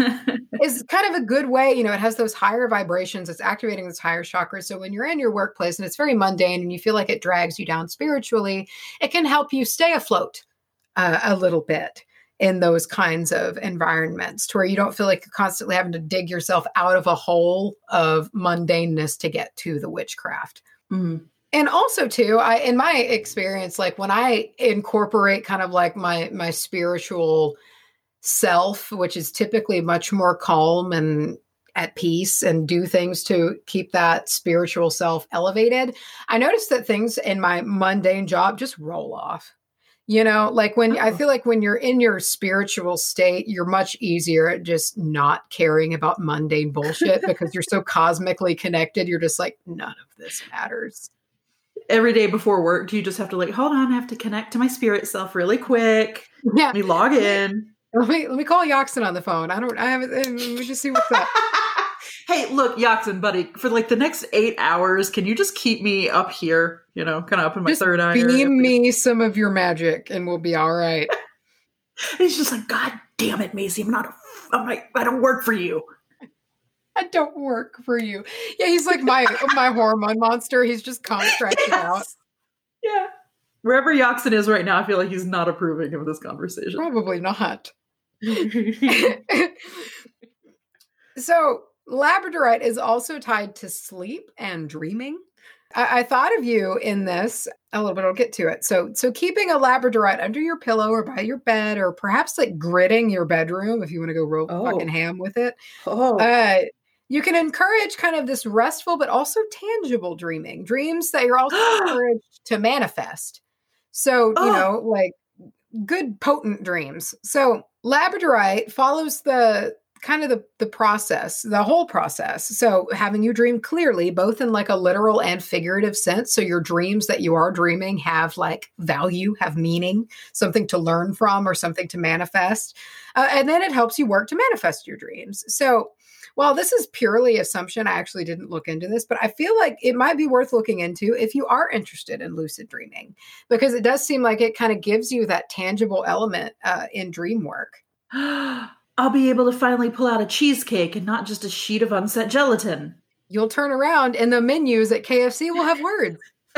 is kind of a good way, it has those higher vibrations. It's activating those higher chakras. So when you're in your workplace and it's very mundane and you feel like it drags you down spiritually, it can help you stay afloat a little bit in those kinds of environments to where you don't feel like you're constantly having to dig yourself out of a hole of mundaneness to get to the witchcraft. Mm-hmm. And also too, in my experience, like when I incorporate kind of like my spiritual self, which is typically much more calm and at peace and do things to keep that spiritual self elevated, I noticed that things in my mundane job just roll off. Like when I feel like when you're in your spiritual state, you're much easier at just not caring about mundane bullshit because you're so cosmically connected. You're just like, none of this matters. Every day before work, do you just have to like, hold on, I have to connect to my spirit self really quick. Yeah. Let me log in. Let me call Yoxin on the phone. Let me just see what's up. Hey, look, Yoxin, buddy, for like the next 8 hours, can you just keep me up here, kind of up in my third eye? Beam me some of your magic and we'll be all right. He's just like, God damn it, Macy, I don't work for you. I don't work for you. Yeah, he's like my hormone monster. He's just contracted out. Yeah. Wherever Yoxin is right now, I feel like he's not approving of this conversation. Probably not. So labradorite is also tied to sleep and dreaming. I thought of you in this a little bit. I'll get to it. So keeping a labradorite under your pillow or by your bed, or perhaps like gridding your bedroom if you want to go real fucking ham with it. You can encourage kind of this restful but also tangible dreaming, dreams that you're also encouraged to manifest. So, like good potent dreams. So labradorite follows the kind of the process, the whole process. So having you dream clearly, both in like a literal and figurative sense. So your dreams that you are dreaming have like value, have meaning, something to learn from or something to manifest. And then it helps you work to manifest your dreams. So while this is purely assumption, I actually didn't look into this, but I feel like it might be worth looking into if you are interested in lucid dreaming, because it does seem like it kind of gives you that tangible element in dream work. I'll be able to finally pull out a cheesecake and not just a sheet of unset gelatin. You'll turn around and the menus at KFC will have words.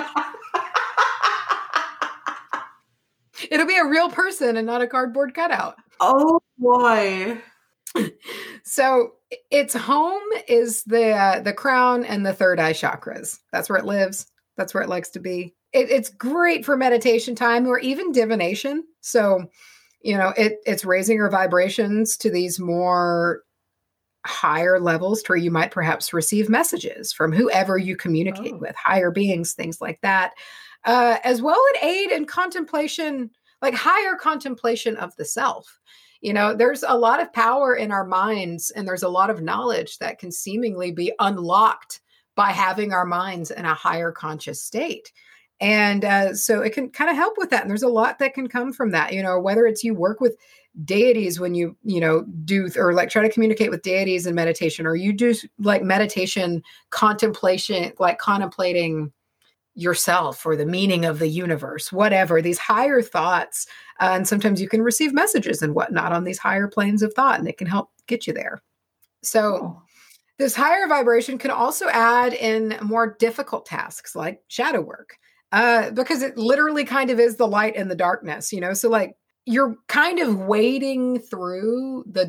It'll be a real person and not a cardboard cutout. Oh boy. So its home is the crown and the third eye chakras. That's where it lives. That's where it likes to be. It's great for meditation time or even divination. So It's raising your vibrations to these more higher levels to where you might perhaps receive messages from whoever you communicate with, higher beings, things like that. As well, it aid in contemplation, like higher contemplation of the self. There's a lot of power in our minds, and there's a lot of knowledge that can seemingly be unlocked by having our minds in a higher conscious state. And so it can kind of help with that. And there's a lot that can come from that, whether it's you work with deities when you do, or like try to communicate with deities in meditation, or you do like meditation contemplation, like contemplating yourself or the meaning of the universe, whatever, these higher thoughts. And sometimes you can receive messages and whatnot on these higher planes of thought, and it can help get you there. So this higher vibration can also add in more difficult tasks like shadow work, because it literally kind of is the light in the darkness, so like you're kind of wading through the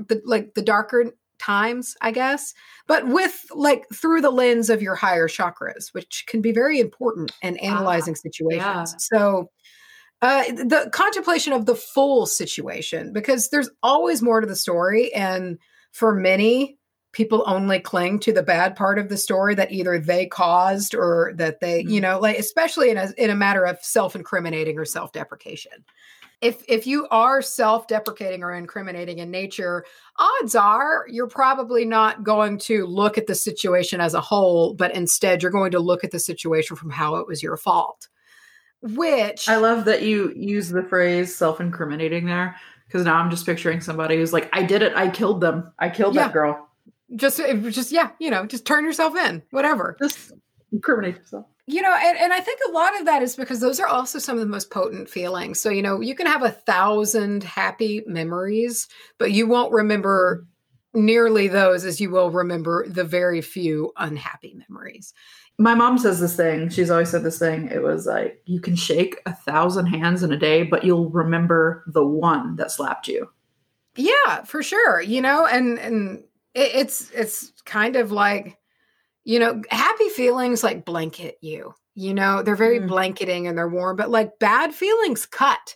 darker times, I guess, but with like through the lens of your higher chakras, which can be very important in analyzing situations. Yeah. So the contemplation of the full situation, because there's always more to the story. And for many, people only cling to the bad part of the story that either they caused or that they, like, especially in a matter of self-incriminating or self-deprecation. If you are self-deprecating or incriminating in nature, odds are you're probably not going to look at the situation as a whole, but instead you're going to look at the situation from how it was your fault. Which I love that you use the phrase self-incriminating there, because now I'm just picturing somebody who's like, I did it. I killed them. I killed that girl. Just turn yourself in, whatever. Just incriminate yourself. And I think a lot of that is because those are also some of the most potent feelings. So, you can have 1,000 happy memories, but you won't remember nearly those as you will remember the very few unhappy memories. My mom says this thing. She's always said this thing. It was like, you can shake 1,000 hands in a day, but you'll remember the one that slapped you. Yeah, for sure. And it's kind of like, happy feelings like blanket you, they're very blanketing and they're warm, but like bad feelings cut,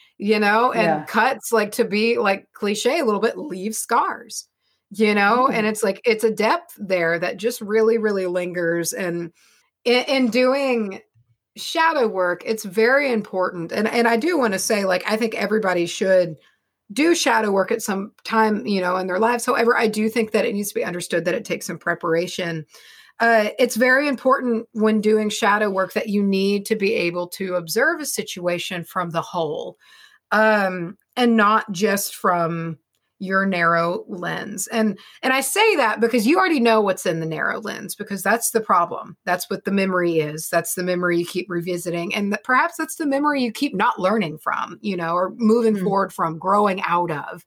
and cuts, like, to be like cliche a little bit, leave scars, and it's like, it's a depth there that just really, really lingers. And in doing shadow work, it's very important. And I do want to say, like, I think everybody should do shadow work at some time, in their lives. However, I do think that it needs to be understood that it takes some preparation. It's very important when doing shadow work that you need to be able to observe a situation from the whole, and not just from your narrow lens. And I say that because you already know what's in the narrow lens, because that's the problem. That's what the memory is. That's the memory you keep revisiting. And perhaps that's the memory you keep not learning from, or moving forward from, growing out of.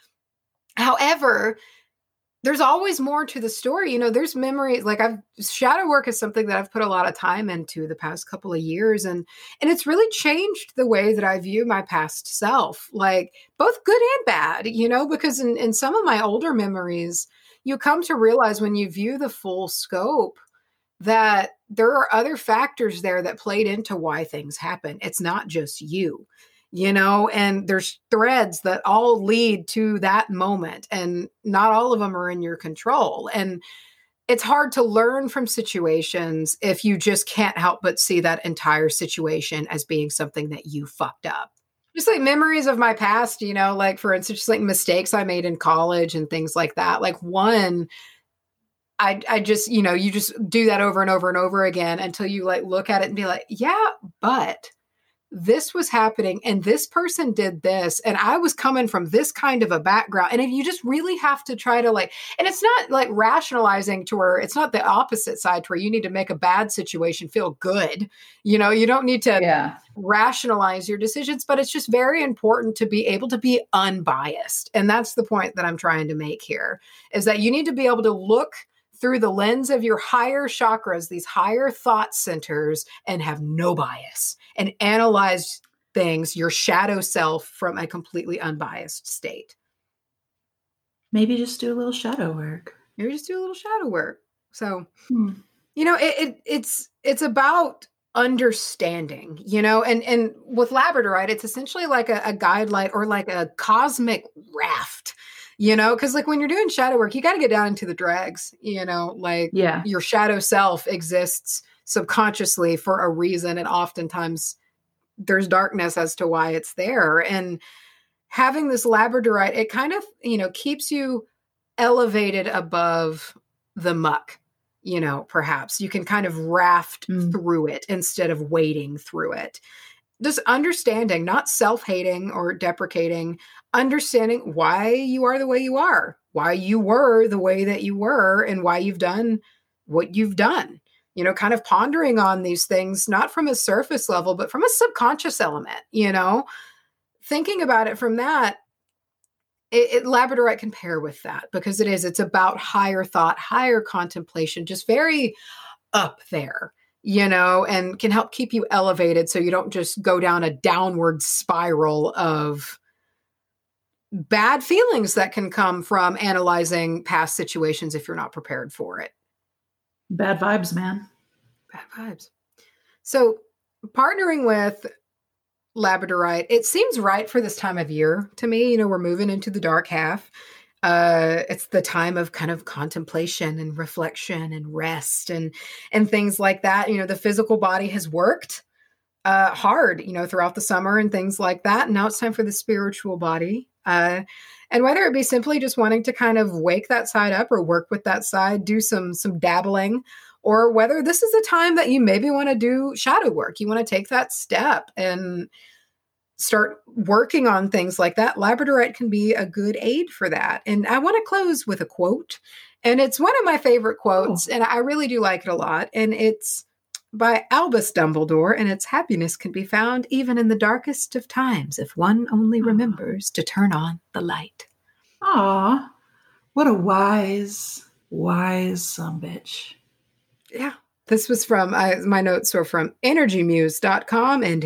However, there's always more to the story. There's memories, like shadow work is something that I've put a lot of time into the past couple of years. And it's really changed the way that I view my past self, like both good and bad, because in some of my older memories, you come to realize when you view the full scope that there are other factors there that played into why things happen. It's not just you. And there's threads that all lead to that moment, and not all of them are in your control. And it's hard to learn from situations if you just can't help but see that entire situation as being something that you fucked up. Just like memories of my past, like, for instance, just like mistakes I made in college and things like that. Like, one, I just, you just do that over and over and over again until you like look at it and be like, yeah, but this was happening and this person did this and I was coming from this kind of a background. And if you just really have to try to like, and it's not like rationalizing to where it's not the opposite side to where you need to make a bad situation feel good. You don't need to rationalize your decisions, but it's just very important to be able to be unbiased. And that's the point that I'm trying to make here, is that you need to be able to look through the lens of your higher chakras, these higher thought centers, and have no bias and analyze things, your shadow self, from a completely unbiased state. Maybe just do a little shadow work. So, it's about understanding, you know, and with labradorite, it's essentially like a guide light or like a cosmic raft, you know, because like when you're doing shadow work, you got to get down into the dregs, you know, like Yeah. your shadow self exists subconsciously for a reason, and oftentimes there's darkness as to why it's there. And having this labradorite, it kind of, you know, keeps you elevated above the muck, you know, perhaps you can kind of raft through it instead of wading through it. Just understanding, not self-hating or deprecating, understanding why you are the way you are, why you were the way that you were, and why you've done what you've done. You know, kind of pondering on these things, not from a surface level, but from a subconscious element, you know, thinking about it from that. Labradorite can pair with that because it's about higher thought, higher contemplation, just very up there, you know, and can help keep you elevated so you don't just go down a downward spiral of bad feelings that can come from analyzing past situations if you're not prepared for it. Bad vibes, man. Bad vibes. So partnering with labradorite, it seems right for this time of year to me. You know, we're moving into the dark half. It's the time of kind of contemplation and reflection and rest and things like that. You know, the physical body has worked hard, you know, throughout the summer and things like that. And now it's time for the spiritual body. And whether it be simply just wanting to kind of wake that side up or work with that side, do some dabbling, or whether this is a time that you maybe want to do shadow work, you want to take that step and start working on things like that, labradorite can be a good aid for that. And I want to close with a quote. And it's one of my favorite quotes, and I really do like it a lot. And it's by Albus Dumbledore, and its happiness can be found even in the darkest of times if one only remembers to turn on the light. Aw, what a wise sumbitch. Yeah. This was from, my notes were from energymuse.com and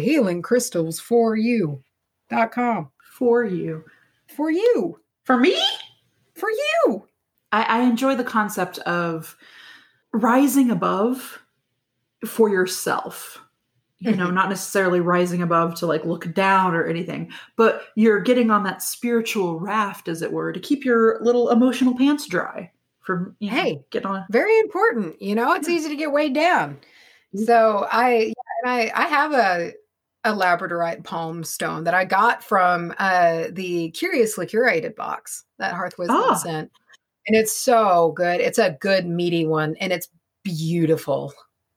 healingcrystals4u.com. For you. For you. For me? For you. I enjoy the concept of rising above for yourself. You know, not necessarily rising above to like look down or anything, but you're getting on that spiritual raft, as it were, to keep your little emotional pants dry. From, you know, get on. Very important. You know, it's easy to get weighed down. So I have a labradorite palm stone that I got from the Curiously Curated box that Hearth Wisdom sent. And it's so good. It's a good meaty one, and it's beautiful.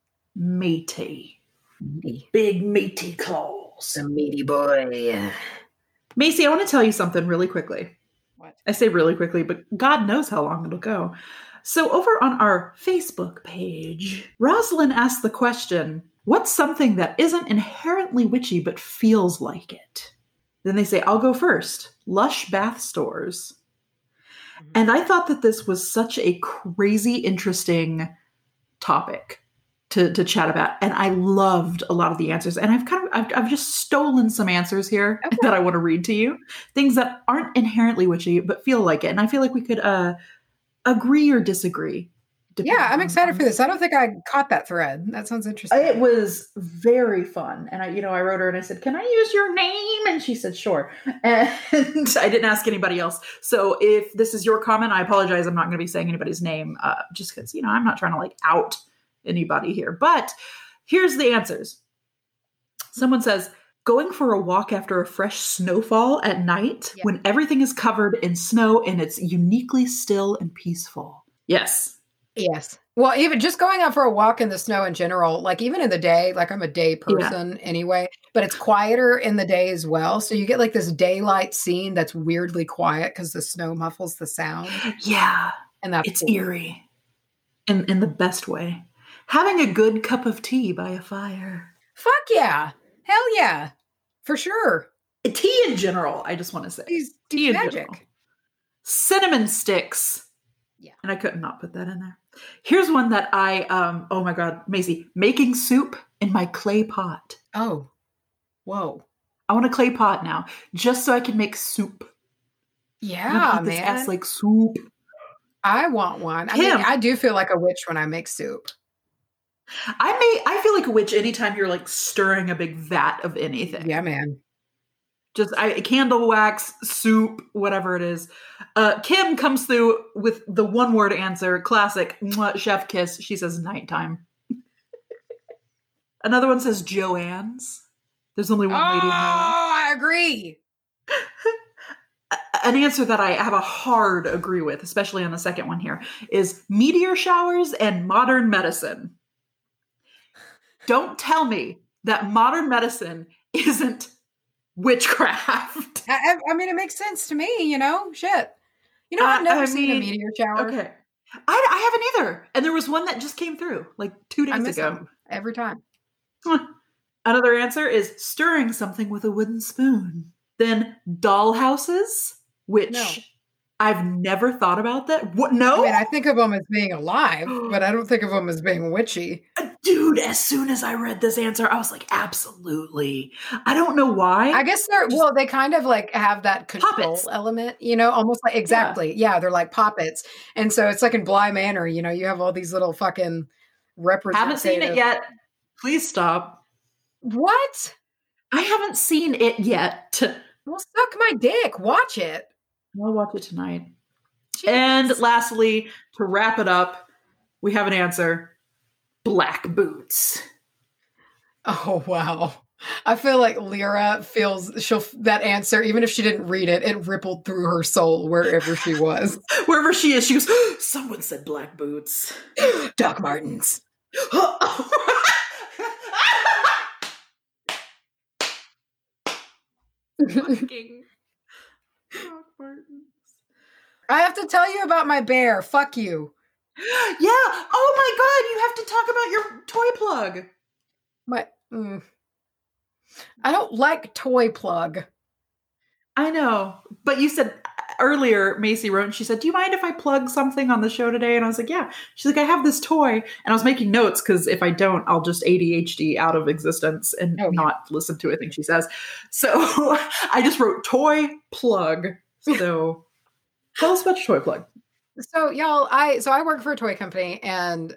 Meaty. Big meaty claws. A meaty boy. Macy, I want to tell you something really quickly. What? I say really quickly, but God knows how long it'll go. So over on our Facebook page, Rosalind asked the question, what's something that isn't inherently witchy but feels like it? Then they say, I'll go first. Lush bath stores. Mm-hmm. And I thought that this was such a crazy, interesting topic to chat about. And I loved a lot of the answers. And I've just stolen some answers here that I want to read to you. Things that aren't inherently witchy, but feel like it. And I feel like we could agree or disagree. Yeah, I'm excited for this. I don't think I caught that thread. That sounds interesting. It was very fun. And I wrote her and I said, can I use your name? And she said, sure. And I didn't ask anybody else. So if this is your comment, I apologize. I'm not going to be saying anybody's name just because, I'm not trying to like out anybody here. But here's the answers. Someone says, going for a walk after a fresh snowfall at night when everything is covered in snow and it's uniquely still and peaceful. Yes. Yes. Well, even just going out for a walk in the snow in general, like even in the day, like I'm a day person anyway, but it's quieter in the day as well. So you get like this daylight scene that's weirdly quiet because the snow muffles the sound. Yeah. And that's it's eerie in the best way. Having a good cup of tea by a fire. Fuck yeah. Hell yeah. For sure. Tea in general, I just want to say. Tea in magic. General. Cinnamon sticks. Yeah. And I couldn't not put that in there. Here's one that I, oh my God, Maisie, making soup in my clay pot. Oh. Whoa. I want a clay pot now, just so I can make soup. Yeah, this man. ass like soup. I want one. I mean, I do feel like a witch when I make soup. I feel like a witch anytime you're like stirring a big vat of anything. Yeah, man. Just candle wax, soup, whatever it is. Kim comes through with the one word answer, classic chef kiss. She says nighttime. Another one says Joanne's. There's only one lady in my life. Oh, I agree. An answer that I have a hard agree with, especially on the second one here, is meteor showers and modern medicine. Don't tell me that modern medicine isn't witchcraft. I mean, it makes sense to me, shit. I've never seen a meteor shower. Okay. I haven't either. And there was one that just came through like 2 days ago. Them every time. Another answer is stirring something with a wooden spoon. Then dollhouses, which I've never thought about that. What? No? I mean, I think of them as being alive, but I don't think of them as being witchy. Dude, as soon as I read this answer, I was like, absolutely. I don't know why. I guess they kind of like have that control element, almost like, exactly. Yeah, they're like poppets. And so it's like in Bly Manor, you have all these little fucking representative. Haven't seen it yet. Please stop. What? I haven't seen it yet. Well, suck my dick. Watch it. I'll watch it tonight. Jeez. And lastly, to wrap it up, we have an answer. Black boots. Oh, wow. I feel like Lyra feels that answer, even if she didn't read it, it rippled through her soul wherever she was. Wherever she is, she goes, someone said black boots. Doc Martens. Fucking Doc Martens. I have to tell you about my bear. Fuck you. Yeah. Oh my God. You have to talk about your toy plug. I don't like toy plug. I know. But you said earlier, Macy wrote, and she said, do you mind if I plug something on the show today? And I was like, yeah. She's like, I have this toy. And I was making notes because if I don't, I'll just ADHD out of existence and not listen to anything she says. So I just wrote toy plug. So tell us about your toy plug. So y'all, I work for a toy company and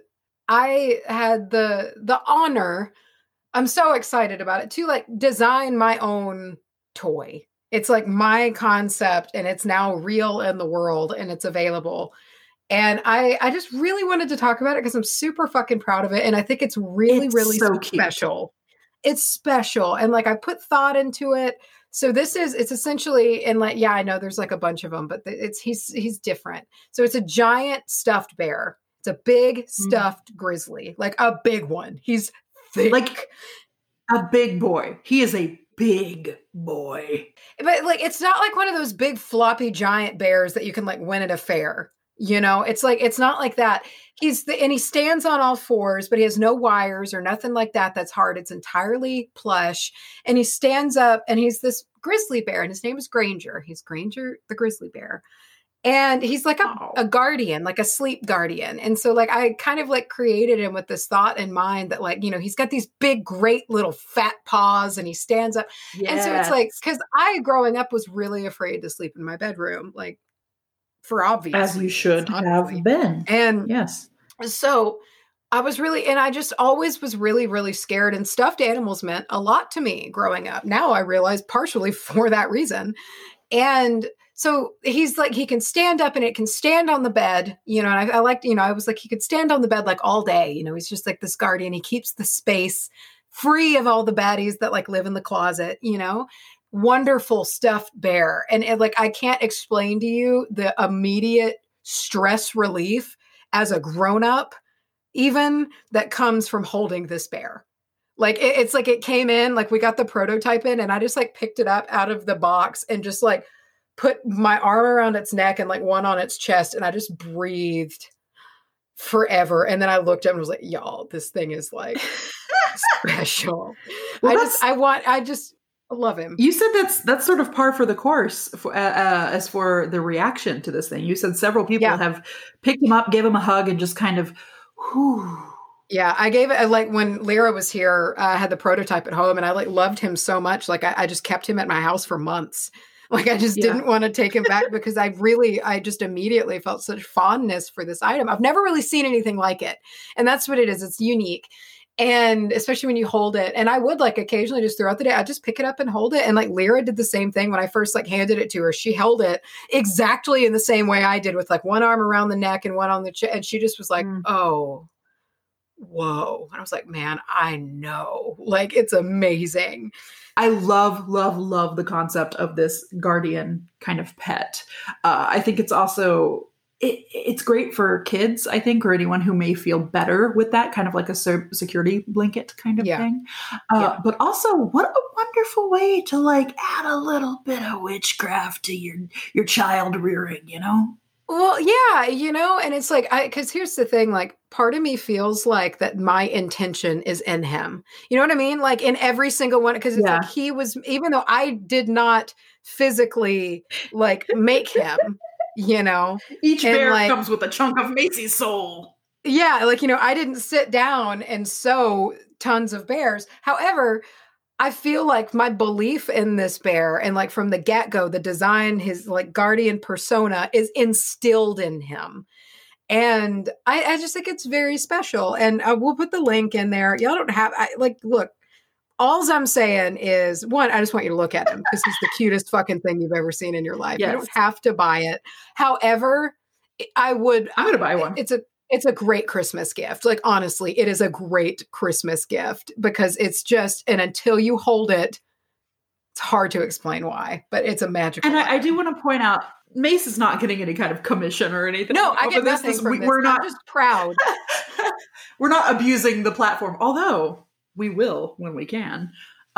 I had the honor, I'm so excited about it, to like design my own toy. It's like my concept and it's now real in the world and it's available. And I just really wanted to talk about it because I'm super fucking proud of it. And I think it's really so special. It's special. And like I put thought into it. So it's essentially, and like, yeah, I know there's like a bunch of them, but he's different. So it's a giant stuffed bear. It's a big stuffed grizzly, like a big one. He's thick. Like a big boy. He is a big boy. But like, it's not like one of those big floppy giant bears that you can like win at a fair. It's like, it's not like that. And he stands on all fours, but he has no wires or nothing like that. That's hard. It's entirely plush. And he stands up and he's this grizzly bear and his name is Granger. He's Granger, the grizzly bear. And he's like a guardian, like a sleep guardian. And so like, I kind of like created him with this thought in mind that like, he's got these big, great little fat paws and he stands up. Yes. And so it's like, cause I growing up was really afraid to sleep in my bedroom. Like, for obvious as you should have been. And yes. So I was and I just always was really, really scared, and stuffed animals meant a lot to me growing up. Now I realize partially for that reason. And so he's like, he can stand up and it can stand on the bed, and I liked, I was like, he could stand on the bed like all day, he's just like this guardian. He keeps the space free of all the baddies that like live in the closet, wonderful stuffed bear. And like, I can't explain to you the immediate stress relief as a grown-up, even that comes from holding this bear. Like, it's like it came in, like we got the prototype in and I just like picked it up out of the box and just like put my arm around its neck and like one on its chest. And I just breathed forever. And then I looked up and was like, y'all, this thing is like special. Well, I just love him. You said that's sort of par for the course as for the reaction to this thing. You said several people have picked him up, gave him a hug, and just kind of, whew. Yeah, I gave it like when Lyra was here, I had the prototype at home, and I like loved him so much. Like I just kept him at my house for months. Like, I just Yeah. didn't want to take him back because I just immediately felt such fondness for this item. I've never really seen anything like it. And that's what it is. It's unique. And especially when you hold it. And I would like occasionally just throughout the day, I'd just pick it up and hold it. And like Lyra did the same thing when I first like handed it to her. She held it exactly in the same way I did, with like one arm around the neck and one on the chest. And she just was like, oh, whoa. And I was like, man, I know. Like, it's amazing. I love, love, love the concept of this guardian kind of pet. I think it's also, it's great for kids, I think, or anyone who may feel better with that, kind of like a security blanket kind of thing. But also, what a wonderful way to like add a little bit of witchcraft to your child rearing, you know? Well, yeah, you know, and it's like, because here's the thing, like, part of me feels like that my intention is in him. You know what I mean? Like, in every single one, because it's like he was, even though I did not physically, like, make him, you know? Each bear like, comes with a chunk of Macy's soul. Yeah, like, you know, I didn't sit down and sew tons of bears. However, I feel like my belief in this bear and like from the get-go, the design, his like guardian persona is instilled in him. And I just think it's very special. And we'll put the link in there. Y'all don't have, look, all I'm saying is, one, I just want you to look at him because he's the cutest fucking thing you've ever seen in your life. Yes. You don't have to buy it. However, I'm going to buy one. It's a great Christmas gift. Like, honestly, it is a great Christmas gift because it's just, and until you hold it, it's hard to explain why, but it's a magical. And I do want to point out, Mace is not getting any kind of commission or anything. No, I get nothing from this. We're not just proud. We're not abusing the platform, although we will when we can.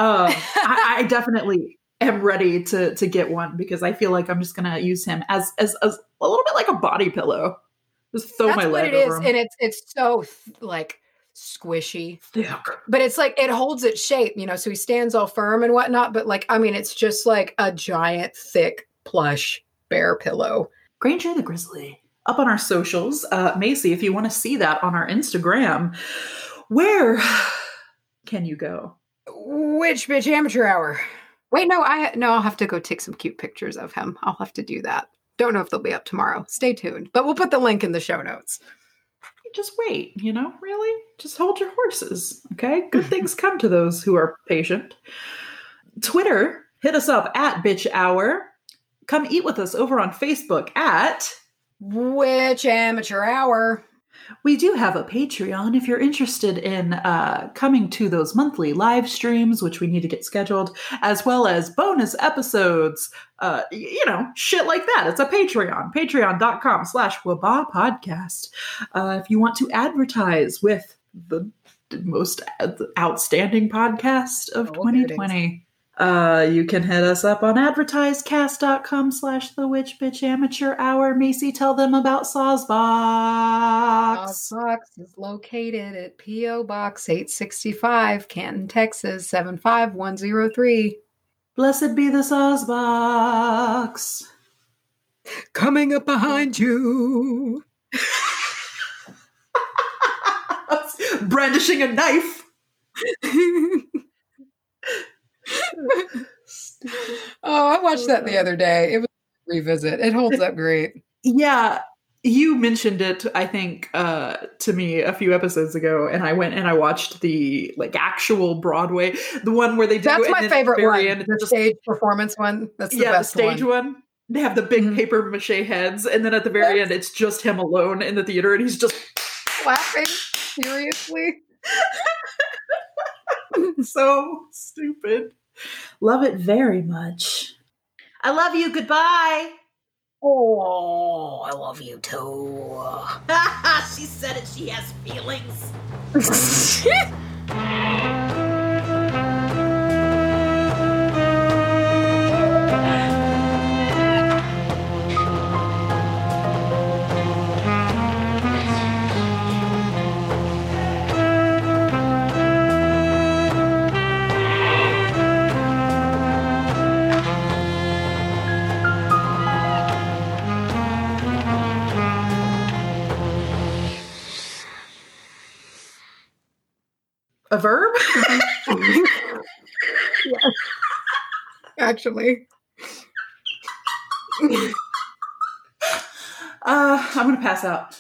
I definitely am ready to get one because I feel like I'm just going to use him as a little bit like a body pillow. Just throw my leg over him. And it's so like squishy, thick. But it's like it holds its shape, you know. So he stands all firm and whatnot. But like, I mean, it's just like a giant, thick, plush bear pillow. Granger the Grizzly up on our socials. Macy, if you want to see that on our Instagram, where can you go? Which bitch amateur hour? Wait, no, I'll have to go take some cute pictures of him. I'll have to do that. Don't know if they'll be up tomorrow. Stay tuned. But we'll put the link in the show notes. Just wait, you know, really? Just hold your horses, okay? Good things come to those who are patient. Twitter, hit us up at Bitch Hour. Come eat with us over on Facebook at Which Amateur Hour. We do have a Patreon if you're interested in coming to those monthly live streams, which we need to get scheduled, as well as bonus episodes, you know, shit like that. It's a Patreon, patreon.com/Wabah Podcast. If you want to advertise with the most outstanding podcast of 2020, you can hit us up on advertisecast.com/The Witch Bitch Amateur Hour. Macy, tell them about Sawsbox. Sawsbox is located at P.O. Box 865, Canton, Texas, 75103. Blessed be the Sawsbox. Coming up behind you. Brandishing a knife. I watched that the other day. It was a revisit. It holds up great. Yeah, you mentioned it, I think, to me a few episodes ago, and I went and I watched the like actual Broadway, the one where they do. That's my favorite one. End, the stage performance one. That's the best the stage one. They have the big paper mache heads, and then at the very end, it's just him alone in the theater, and he's just laughing furiously. So stupid. Love it very much. I love you. Goodbye. Oh, I love you too. She said it. She has feelings. A verb? Yes. Actually. I'm going to pass out.